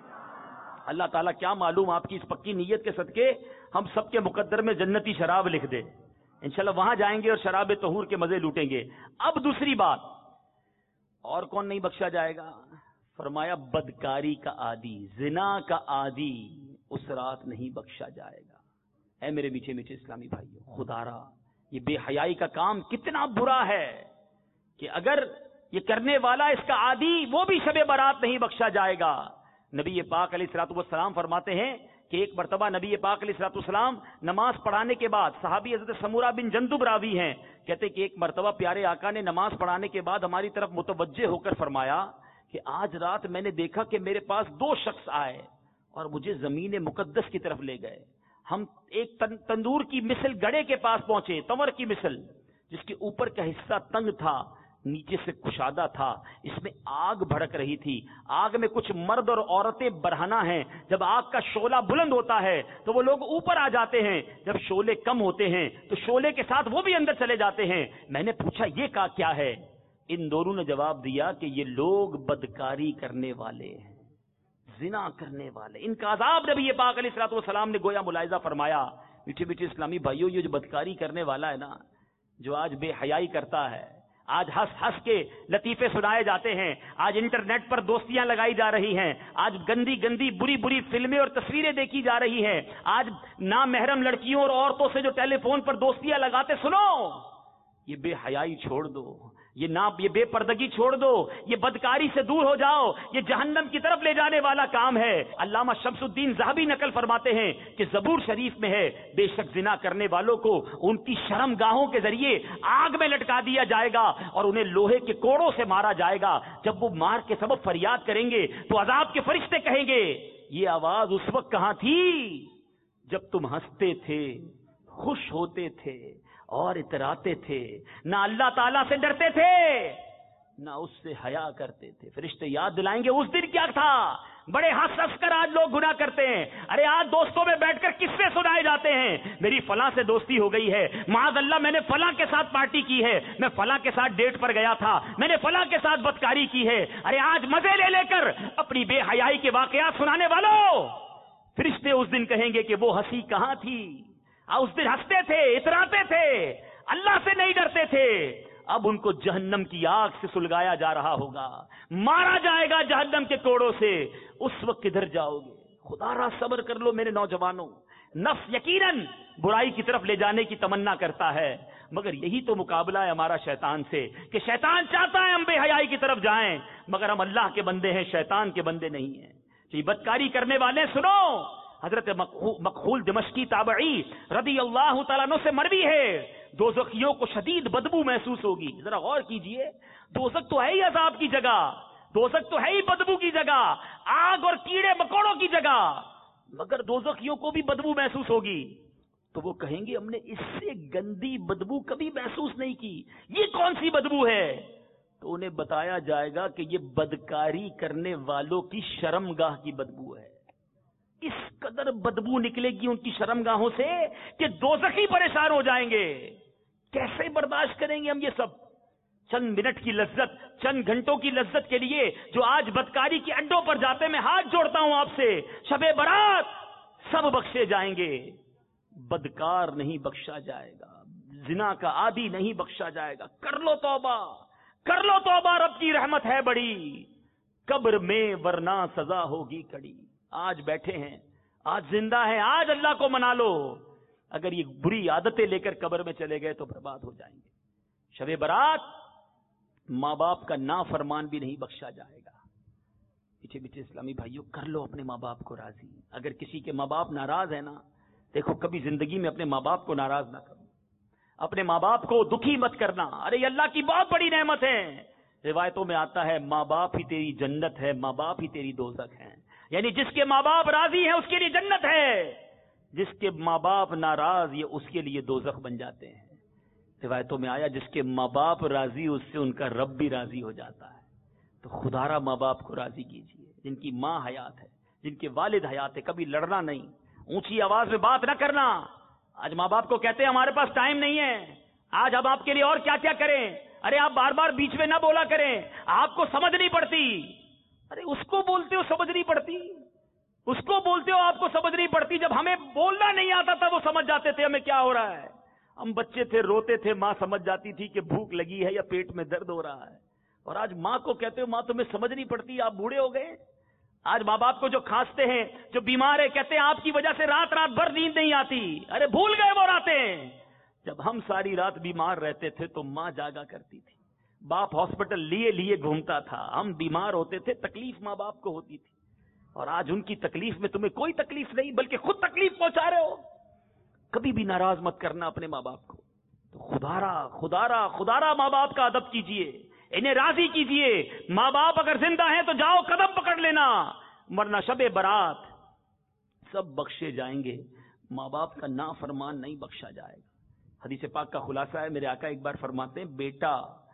अल्लाह ताला क्या मालूम आपकी इस पक्की नीयत के सदके हम सबके मुकद्दर में जन्नती शराब लिख दे। इंशाअल्लाह वहां जाएंगे और शराब तहूर के मजे लूटेंगे। अब दूसरी बात, और कौन नहीं बख्शा जाएगा? फरमाया बदकारी का आदी, जिना का आदी उस रात नहीं बख्शा जाएगा। ऐ मेरे मीठे मीठे इस्लामी भाइयों, खुदारा ये बेहयाई का काम कितना बुरा है कि अगर ये करने वाला, इसका आदी, वो भी शबे बारात नहीं बख्शा जाएगा। नबी पाक अलैहिस्सलाम फरमाते हैं कि एक मर्तबा नबी पाक अलैहिस्सलाम नमाज पढ़ाने के बाद, सहाबी हज़रत समूरा बिन जंदुब रावी हैं, कहते कि एक मर्तबा प्यारे आका ने नमाज पढ़ाने के बाद हमारी तरफ मुतवज्जे होकर फरमाया कि आज रात मैंने देखा कि मेरे पास 2 शख्स आए और मुझे जमीन मुकद्दस की तरफ ले गए। हम एक तंदूर की मिसल गड़े के पास पहुंचे, तंवर की मिसल, जिसके ऊपर का हिस्सा तंग था, नीचे से कुशादा था, इसमें आग भड़क रही थी। आग में कुछ मर्द और औरतें बरहना हैं। जब आग का शोला बुलंद होता है तो वो लोग ऊपर आ जाते हैं, जब शोले कम होते हैं तो शोले के साथ वो भी अंदर चले जाते हैं। मैंने पूछा ये क्या है? इन दोनों ने जवाब दिया कि ये लोग बदकारी करने वाले हैं, जिना करने वाले। इनका अज़ाब नबी पाक अलैहिस्सलाम ने गोया मुलाहिजा फरमाया। मीठे मीठे इस्लामी भाइयों, ये जो बदकारी करने वाला है ना, जो आज बेहयाई करता है, आज हंस हंस के लतीफे सुनाए जाते हैं, आज इंटरनेट पर दोस्तियां लगाई जा रही हैं, आज गंदी गंदी बुरी बुरी फिल्में और तस्वीरें देखी जा रही हैं, आज नामहरम लड़कियों और औरतों से जो टेलीफोन पर दोस्तियां लगाते, सुनो, ये बेहयाई छोड़ दो, ये बेपर्दगी छोड़ दो, ये बदकारी से दूर हो जाओ। ये जहन्नम की तरफ ले जाने वाला काम है। अल्लामा शम्सुद्दीन ज़हबी नकल फरमाते हैं कि ज़बूर शरीफ में है, बेशक जिना करने वालों को उनकी शर्मगाहों के जरिए आग में लटका दिया जाएगा और उन्हें लोहे के कोड़ों से मारा जाएगा। जब वो मार के सबब फरियाद करेंगे तो अजाब के फरिश्ते कहेंगे, ये आवाज उस वक्त कहां थी जब तुम हंसते थे, खुश होते थे और इतराते थे, ना अल्लाह ताला से डरते थे ना उससे हया करते थे। फरिश्ते याद दिलाएंगे उस दिन क्या था। बड़े हंस हंस कर आज लोग गुनाह करते हैं। अरे आज दोस्तों में बैठकर किस्से सुनाए जाते हैं, मेरी फलां से दोस्ती हो गई है, माज़अल्लाह मैंने फलां के साथ पार्टी की है, मैं फलां के साथ डेट पर गया था, मैंने फलां के साथ बदकारी की है। अरे आज मजे ले लेकर अपनी बेहयाई के वाकयात सुनाने वालों, फरिश्ते उस दिन कहेंगे कि वो हंसी कहां थी। उस दिन हंसते थे, इतराते थे, अल्लाह से नहीं डरते थे। अब उनको जहन्नम की आग से सुलगाया जा रहा होगा, मारा जाएगा जहन्नम के कोड़ों से। उस वक्त किधर जाओगे? खुदारा सब्र कर लो मेरे नौजवानों। नफ्स यकीनन बुराई की तरफ ले जाने की तमन्ना करता है, مگر یہی تو مقابلہ ہے ہمارا شیطان سے کہ شیطان چاہتا ہے ہم بے حیائی کی طرف جائیں، مگر ہم اللہ کے بندے ہیں، شیطان کے بندے نہیں ہیں۔ یہ بدکاری کرنے والے سنو، حضرت مکحول دمشقی تابعی رضی اللہ تعالیٰ عنہ سے مروی ہے، دوزخیوں کو شدید بدبو محسوس ہوگی۔ ذرا غور کیجئے، دوزخ تو ہے ہی عذاب کی جگہ، دوزخ تو ہے ہی بدبو کی جگہ، آگ اور کیڑے مکوڑوں کی جگہ، مگر دوزخیوں کو بھی بدبو محسوس ہوگی۔ تو وہ کہیں گے ہم نے اس سے گندی بدبو کبھی محسوس نہیں کی، یہ کون سی بدبو ہے؟ تو انہیں بتایا جائے گا کہ یہ بدکاری کرنے والوں کی شرمگاہ کی بدبو ہے۔ اس قدر بدبو نکلے گی ان کی شرمگاہوں سے کہ دوزخی پریشان ہو جائیں گے۔ کیسے برداشت کریں گے ہم یہ سب؟ چند منٹ کی لذت، چند گھنٹوں کی لذت کے لیے جو آج بدکاری کے اڈوں پر جاتے، میں ہاتھ جوڑتا ہوں آپ سے، شب برات سب بخشے جائیں گے، بدکار نہیں بخشا جائے گا، زنا کا عادی نہیں بخشا جائے گا۔ کر لو توبہ، کر لو توبہ، رب کی رحمت ہے بڑی، قبر میں ورنہ سزا ہوگی کڑی۔ آج بیٹھے ہیں، آج زندہ ہیں، آج اللہ کو منا لو، اگر یہ بری عادتیں لے کر قبر میں چلے گئے تو برباد ہو جائیں گے۔ شب برات ماں باپ کا نافرمان بھی نہیں بخشا جائے گا۔ پیچھے پیچھے اسلامی بھائیوں، کر لو اپنے ماں باپ کو راضی۔ اگر کسی کے ماں باپ ناراض ہے نا، دیکھو کبھی زندگی میں اپنے ماں باپ کو ناراض نہ کرو، اپنے ماں باپ کو دکھی مت کرنا۔ ارے یہ اللہ کی بہت بڑی نعمت ہے۔ روایتوں میں آتا ہے ماں باپ ہی تیری جنت ہے، ماں باپ ہی تیری دوزخ ہے، یعنی جس کے ماں باپ راضی ہیں اس کے لیے جنت ہے، جس کے ماں باپ ناراض یہ اس کے لیے دوزخ بن جاتے ہیں۔ روایتوں میں آیا جس کے ماں باپ راضی اس سے ان کا رب بھی راضی ہو جاتا ہے۔ تو خدا را ماں باپ کو راضی کیجیے، جن کی ماں حیات ہے، جن کے والد حیات ہے، کبھی لڑنا نہیں، اونچی آواز میں بات نہ کرنا۔ آج ماں باپ کو کہتے ہیں ہمارے پاس ٹائم نہیں ہے، آج ہم آپ کے لیے اور کیا کیا کریں، ارے آپ بار بار بیچ میں نہ بولا کریں، آپ کو سمجھ نہیں پڑتی۔ ارے اس کو بولتے ہو سمجھ نہیں پڑتی، اس کو بولتے ہو آپ کو سمجھ نہیں پڑتی، جب ہمیں بولنا نہیں آتا تھا وہ سمجھ جاتے تھے ہمیں کیا ہو رہا ہے۔ ہم بچے تھے، روتے تھے، ماں سمجھ جاتی تھی کہ بھوک لگی ہے یا پیٹ میں درد ہو رہا ہے، اور آج ماں کو کہتے ہو ماں تمہیں سمجھ نہیں پڑتی، آپ بوڑھے ہو گئے۔ آج ماں باپ کو جو کھانستے ہیں، جو بیمار ہے، کہتے ہیں آپ کی وجہ سے رات رات بھر نیند نہیں آتی، ارے بھول گئے وہ راتیں جب ہم ساری رات بیمار رہتے تھے تو ماں جاگا کرتی تھی، باپ ہاسپٹل لیے لیے گھومتا تھا، ہم بیمار ہوتے تھے، تکلیف ماں باپ کو ہوتی تھی، اور آج ان کی تکلیف میں تمہیں کوئی تکلیف نہیں بلکہ خود تکلیف پہنچا رہے ہو۔ کبھی بھی ناراض مت کرنا اپنے ماں باپ کو۔ تو خدارا ماں باپ کا ادب کیجئے، انہیں راضی کیجئے۔ ماں باپ اگر زندہ ہیں تو جاؤ قدم پکڑ لینا، ورنہ شب برات سب بخشے جائیں گے، ماں باپ کا نافرمان نہیں بخشا جائے گا۔ حدیث پاک کا خلاصہ ہے، میرے آقا ایک بار فرماتے ہیں بیٹا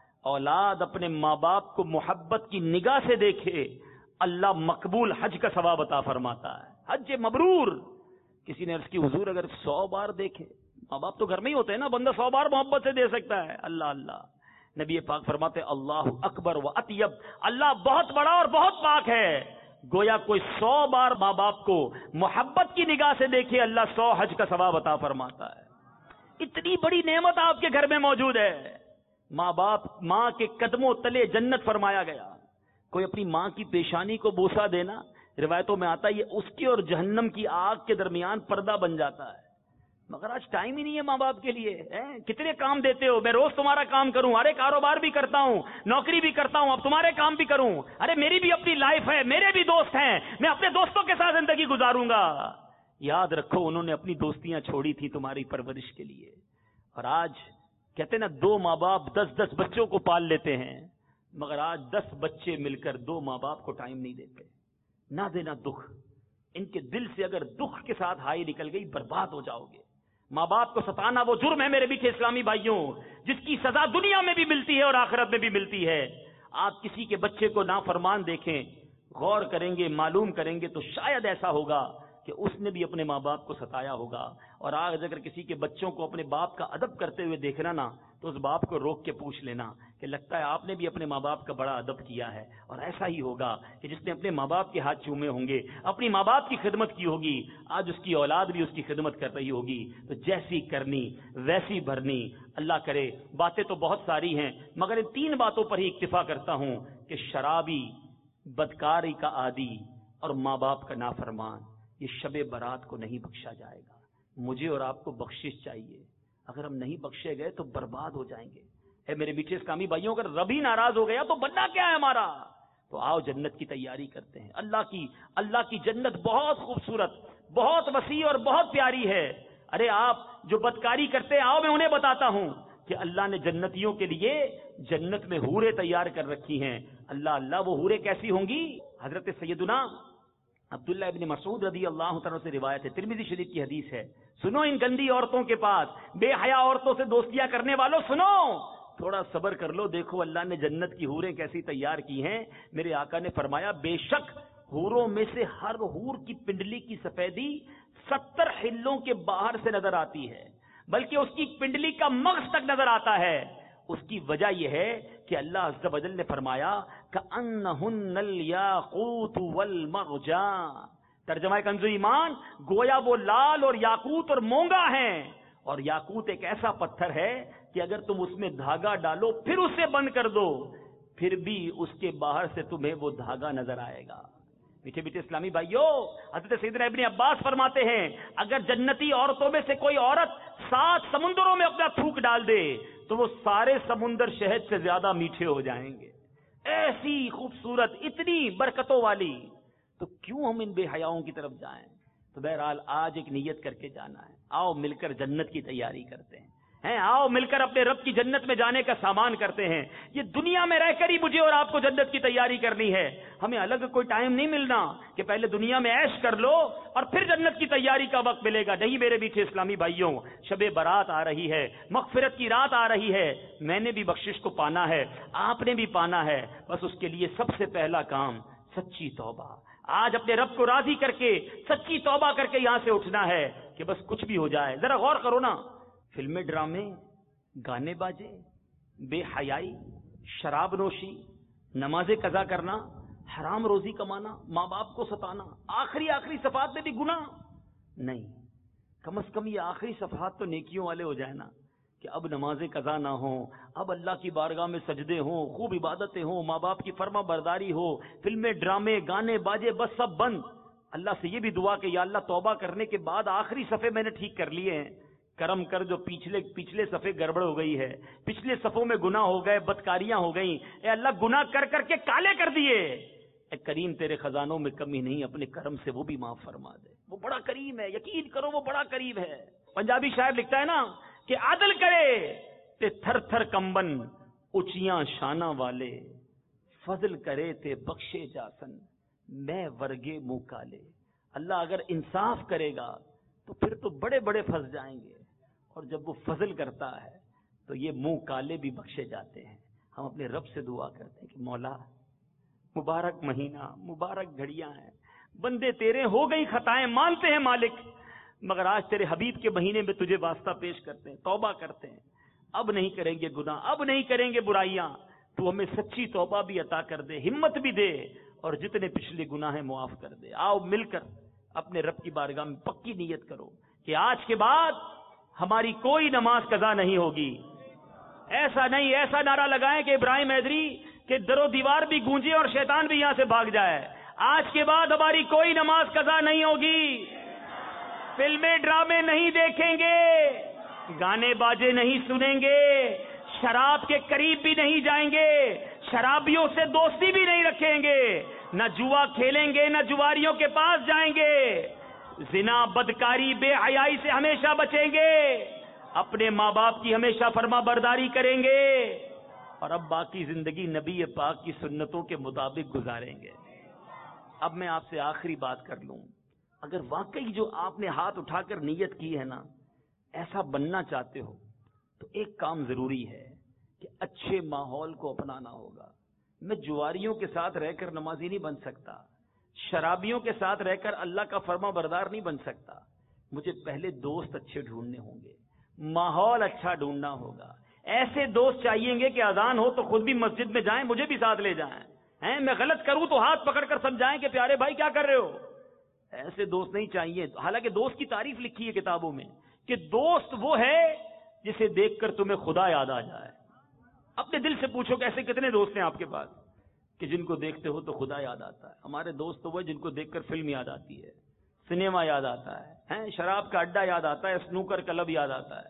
اولاد اپنے ماں باپ کو محبت کی نگاہ سے دیکھے، اللہ مقبول حج کا ثواب عطا فرماتا ہے، حج مبرور۔ کسی نے عرض کی حضور اگر 100 بار دیکھے، ماں باپ تو گھر میں ہی ہوتے ہیں نا، بندہ 100 بار محبت سے دے سکتا ہے، اللہ اللہ۔ نبی پاک فرماتے اللہ اکبر و اطیب، اللہ بہت بڑا اور بہت پاک ہے۔ گویا کوئی 100 بار ماں باپ کو محبت کی نگاہ سے دیکھے، اللہ 100 حج کا ثواب عطا فرماتا ہے۔ اتنی بڑی نعمت آپ کے گھر میں موجود ہے۔ ماں باپ، ماں کے قدموں تلے جنت فرمایا گیا۔ کوئی اپنی ماں کی پیشانی کو بوسہ دینا، روایتوں میں آتا ہے یہ اس کے اور جہنم کی آگ کے درمیان پردہ بن جاتا ہے۔ مگر آج ٹائم ہی نہیں ہے ماں باپ کے لیے۔ کتنے کام دیتے ہو، میں روز تمہارا کام کروں، ارے کاروبار بھی کرتا ہوں، نوکری بھی کرتا ہوں، اب تمہارے کام بھی کروں، ارے میری بھی اپنی لائف ہے، میرے بھی دوست ہیں، میں اپنے دوستوں کے ساتھ زندگی گزاروں گا۔ یاد رکھو انہوں نے اپنی دوستیاں چھوڑی تھی تمہاری پرورش کے لیے، اور آج کہتے نا 2 ماں باپ 10 بچوں کو پال لیتے ہیں، مگر آج 10 بچے مل کر 2 ماں باپ کو ٹائم نہیں دیتے۔ نہ دینا دکھ، ان کے دل سے اگر دکھ کے ساتھ ہائی نکل گئی برباد ہو جاؤ گے۔ ماں باپ کو ستانا وہ جرم ہے میرے میٹھے اسلامی بھائیوں، جس کی سزا دنیا میں بھی ملتی ہے اور آخرت میں بھی ملتی ہے۔ آپ کسی کے بچے کو نافرمان دیکھیں، غور کریں گے، معلوم کریں گے تو شاید ایسا ہوگا کہ اس نے بھی اپنے ماں باپ کو ستایا ہوگا۔ اور آج اگر کسی کے بچوں کو اپنے باپ کا ادب کرتے ہوئے دیکھنا نا، تو اس باپ کو روک کے پوچھ لینا کہ لگتا ہے آپ نے بھی اپنے ماں باپ کا بڑا ادب کیا ہے۔ اور ایسا ہی ہوگا کہ جس نے اپنے ماں باپ کے ہاتھ چومے ہوں گے، اپنی ماں باپ کی خدمت کی ہوگی، آج اس کی اولاد بھی اس کی خدمت کر رہی ہوگی۔ تو جیسی کرنی ویسی بھرنی۔ اللہ کرے، باتیں تو بہت ساری ہیں مگر ان 3 باتوں پر ہی اکتفا کرتا ہوں کہ شرابی، بدکاری کا عادی اور ماں باپ کا نافرمان، یہ شب برات کو نہیں بخشا جائے گا۔ مجھے اور آپ کو بخشش چاہیے، اگر ہم نہیں بخشے گئے تو برباد ہو جائیں گے. اے میرے میٹھے اسلامی بھائیوں، اگر رب ہی ناراض ہو گیا تو بننا کیا ہے ہمارا؟ تو آؤ جنت کی تیاری کرتے ہیں. اللہ کی جنت بہت خوبصورت، بہت وسیع اور بہت پیاری ہے. ارے آپ جو بدکاری کرتے ہیں، آؤ میں انہیں بتاتا ہوں کہ اللہ نے جنتیوں کے لیے جنت میں حوریں تیار کر رکھی ہیں. اللہ وہ حوریں کیسی ہوں گی؟ حضرت سیدنا عبداللہ ابن مسعود رضی اللہ تعالیٰ سے روایت ہے، ترمذی شریف کی حدیث ہے. سنو ان گندی عورتوں کے پاس، بے حیا عورتوں سے دوستیاں کرنے والوں، سنو، تھوڑا صبر کر لو، دیکھو اللہ نے جنت کی حوریں کیسی تیار کی ہیں. میرے آقا نے فرمایا بے شک حوروں میں سے ہر حور کی پنڈلی کی سفیدی 70 حلوں کے باہر سے نظر آتی ہے، بلکہ اس کی پنڈلی کا مغز تک نظر آتا ہے. اس کی وجہ یہ ہے کہ اللہ عز و جل نے فرمایا کأنہن الیاقوت والمرجان. ترجمہ کنز ایمان، گویا وہ لال اور یاقوت اور مونگا ہیں. اور یاقوت ایک ایسا پتھر ہے کہ اگر تم اس میں دھاگا ڈالو پھر اسے بند کر دو، پھر بھی اس کے باہر سے تمہیں وہ دھاگا نظر آئے گا. میٹھے میٹھے اسلامی بھائیوں، حضرت سیدنا ابن عباس فرماتے ہیں اگر جنتی عورتوں میں سے کوئی عورت 7 سمندروں میں اپنا تھوک ڈال دے تو وہ سارے سمندر شہد سے زیادہ میٹھے ہو جائیں گے. ایسی خوبصورت، اتنی برکتوں والی، تو کیوں ہم ان بے حیاؤں کی طرف جائیں؟ تو بہرحال آج ایک نیت کر کے جانا ہے. آؤ مل کر جنت کی تیاری کرتے ہیں. آؤ مل کر اپنے رب کی جنت میں جانے کا سامان کرتے ہیں. یہ دنیا میں رہ کر ہی مجھے اور آپ کو جنت کی تیاری کرنی ہے. ہمیں الگ کوئی ٹائم نہیں ملنا کہ پہلے دنیا میں عیش کر لو اور پھر جنت کی تیاری کا وقت ملے گا. نہیں میرے میٹھے اسلامی بھائیوں، شب برات آ رہی ہے، مغفرت کی رات آ رہی ہے. میں نے بھی بخشش کو پانا ہے، آپ نے بھی پانا ہے. بس اس کے لیے سب سے پہلا کام سچی توبہ. آج اپنے رب کو راضی کر کے سچی توبہ کر کے یہاں سے اٹھنا ہے کہ بس کچھ بھی ہو جائے. ذرا غور کرو نا، فلمیں، ڈرامے، گانے باجے، بے حیائی، شراب نوشی، نماز قضا کرنا، حرام روزی کمانا، ماں باپ کو ستانا، آخری صفحات میں بھی گناہ نہیں. کم از کم یہ آخری صفحات تو نیکیوں والے ہو جائے نا، کہ اب نماز قضا نہ ہو، اب اللہ کی بارگاہ میں سجدے ہوں، خوب عبادتیں ہوں، ماں باپ کی فرما برداری ہو، فلمیں، ڈرامے، گانے باجے بس سب بند. اللہ سے یہ بھی دعا کہ یا اللہ توبہ کرنے کے بعد آخری صفحے میں نے ٹھیک کر لیے ہیں، کرم کر جو پچھلے صفحے گڑبڑ ہو گئی ہے، پچھلے صفوں میں گناہ ہو گئے، بدکاریاں ہو گئیں، اے اللہ گناہ کر کر کے کالے کر دیے. اے کریم تیرے خزانوں میں کمی نہیں، اپنے کرم سے وہ بھی معاف فرما دے. وہ بڑا کریم ہے، یقین کرو وہ بڑا کریم ہے. پنجابی شاعر لکھتا ہے نا کہ عدل کرے تے تھر تھر کمبن اچیاں شانہ والے، فضل کرے تے بخشے جاسن میں ورگے منہ کالے. اللہ اگر انصاف کرے گا تو پھر تو بڑے بڑے پھنس جائیں گے، اور جب وہ فضل کرتا ہے تو یہ منہ کالے بھی بخشے جاتے ہیں. ہم اپنے رب سے دعا کرتے ہیں کہ مولا مبارک مہینہ، مبارک گھڑیاں ہیں، بندے تیرے ہو گئی خطائیں، مانتے ہیں مالک، مگر آج تیرے حبیب کے مہینے میں تجھے واسطہ پیش کرتے ہیں، توبہ کرتے ہیں، اب نہیں کریں گے گناہ، اب نہیں کریں گے برائیاں. تو ہمیں سچی توبہ بھی عطا کر دے، ہمت بھی دے، اور جتنے پچھلے گناہ ہیں معاف کر دے. آؤ مل کر اپنے رب کی بارگاہ میں پکی نیت کرو کہ آج کے بعد ہماری کوئی نماز قضا نہیں ہوگی. ایسا نہیں، ایسا نعرہ لگائیں کہ ابراہیم حیدری کہ در و دیوار بھی گونجے اور شیطان بھی یہاں سے بھاگ جائے. آج کے بعد ہماری کوئی نماز قضا نہیں ہوگی، فلمیں ڈرامے نہیں دیکھیں گے، گانے باجے نہیں سنیں گے، شراب کے قریب بھی نہیں جائیں گے، شرابیوں سے دوستی بھی نہیں رکھیں گے، نہ جوا کھیلیں گے، نہ جواریوں کے پاس جائیں گے، زنا، بدکاری، بے حیائی سے ہمیشہ بچیں گے، اپنے ماں باپ کی ہمیشہ فرما برداری کریں گے، اور اب باقی زندگی نبی پاک کی سنتوں کے مطابق گزاریں گے. اب میں آپ سے آخری بات کر لوں، اگر واقعی جو آپ نے ہاتھ اٹھا کر نیت کی ہے نا، ایسا بننا چاہتے ہو تو ایک کام ضروری ہے کہ اچھے ماحول کو اپنانا ہوگا. میں جواریوں کے ساتھ رہ کر نمازی نہیں بن سکتا، شرابیوں کے ساتھ رہ کر اللہ کا فرما بردار نہیں بن سکتا. مجھے پہلے دوست اچھے ڈھونڈنے ہوں گے، ماحول اچھا ڈھونڈنا ہوگا. ایسے دوست چاہیے گے کہ اذان ہو تو خود بھی مسجد میں جائیں، مجھے بھی ساتھ لے جائیں. میں غلط کروں تو ہاتھ پکڑ کر سمجھائیں کہ پیارے بھائی کیا کر رہے ہو. ایسے دوست نہیں چاہیے. حالانکہ دوست کی تعریف لکھی ہے کتابوں میں کہ دوست وہ ہے جسے دیکھ کر تمہیں خدا یاد آ جائے. اپنے دل سے پوچھو کہ ایسے کتنے دوست ہیں آپ کے پاس کہ جن کو دیکھتے ہو تو خدا یاد آتا ہے. ہمارے دوست وہ جن کو دیکھ کر فلم یاد آتی ہے، سنیما یاد آتا ہے، شراب کا اڈا یاد آتا ہے، سنوکر کلب یاد آتا ہے.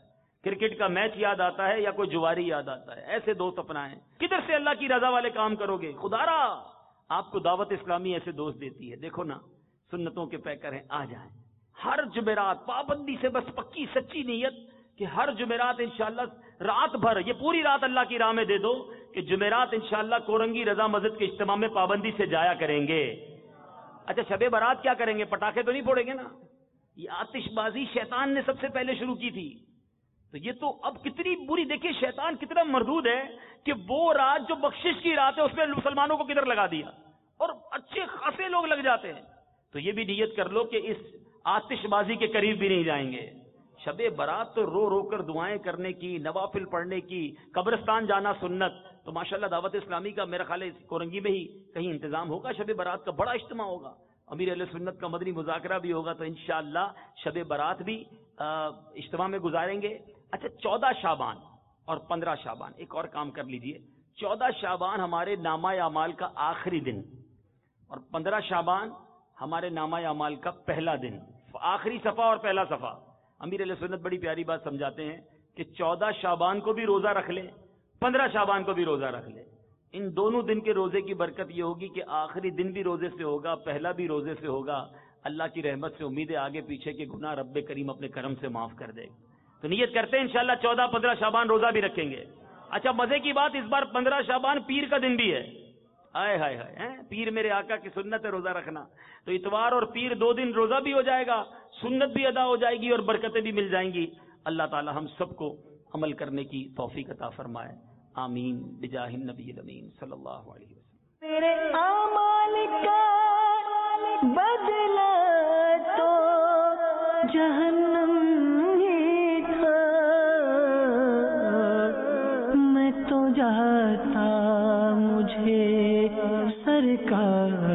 کرکٹ کا میچ یاد آتا ہے یا کوئی جواری یاد آتا ہے. ایسے دوست اپنائیں. کدھر سے اللہ کی رضا والے کام کرو گے؟ خدا را آپ کو دعوت اسلامی ایسے دوست دیتی ہے. دیکھو نا سنتوں کے پیکر ہیں, آ جائیں. ہر جمعرات پابندی سے, بس پکی سچی نیت کہ ہر جمعرات انشاءاللہ رات بھر, یہ پوری رات اللہ کی راہ میں دے دو کہ جمعرات انشاءاللہ کورنگی رضا مسجد کے اجتماع میں پابندی سے جایا کریں گے. اچھا شب برات کیا کریں گے؟ پٹاخے تو نہیں پھوڑیں گے نا. یہ آتش بازی شیطان نے سب سے پہلے شروع کی تھی. تو یہ تو اب کتنی بری, دیکھیے شیطان کتنا مردود ہے کہ وہ رات جو بخشش کی رات ہے اس میں مسلمانوں کو کدھر لگا دیا, اور اچھے خاصے لوگ لگ جاتے ہیں. تو یہ بھی نیت کر لو کہ اس آتش بازی کے قریب بھی نہیں جائیں گے. شب برات تو رو رو کر دعائیں کرنے کی, نوافل پڑھنے کی, قبرستان جانا سنت. تو ماشاءاللہ دعوت اسلامی کا میرا خیال ہے کورنگی میں ہی کہیں انتظام ہوگا, شب برات کا بڑا اجتماع ہوگا, امیر اہل سنت کا مدنی مذاکرہ بھی ہوگا. تو انشاءاللہ شب برات بھی اجتماع میں گزاریں گے. اچھا 14 شعبان اور 15 شعبان ایک اور کام کر لیجئے. 14 شعبان ہمارے نامہ اعمال کا آخری دن, اور 15 شعبان ہمارے نامہ اعمال کا پہلا دن, آخری صفحہ اور پہلا صفحہ. امیر علیہ سنت بڑی پیاری بات سمجھاتے ہیں کہ 14 شعبان کو بھی روزہ رکھ لیں, 15 شعبان کو بھی روزہ رکھ لیں. ان دونوں دن کے روزے کی برکت یہ ہوگی کہ آخری دن بھی روزے سے ہوگا, پہلا بھی روزے سے ہوگا. اللہ کی رحمت سے امید ہے آگے پیچھے کے گناہ رب کریم اپنے کرم سے معاف کر دے. تو نیت کرتے ہیں انشاءاللہ 14-15 شعبان روزہ بھی رکھیں گے. اچھا مزے کی بات, اس بار 15 شعبان پیر کا دن بھی ہے. آئے ہائے ہائے, پیر میرے آقا کی سنت ہے روزہ رکھنا. تو اتوار اور پیر 2 دن روزہ بھی ہو جائے گا, سنت بھی ادا ہو جائے گی اور برکتیں بھی مل جائیں گی. اللہ تعالی ہم سب کو عمل کرنے کی توفیق عطا فرمائے. آمین بجاہ النبی الامین صلی اللہ علیہ وسلم. میرے اعمال کا بدلہ تو جہنم ہی تھا, میں تو جاتا مجھے سرکار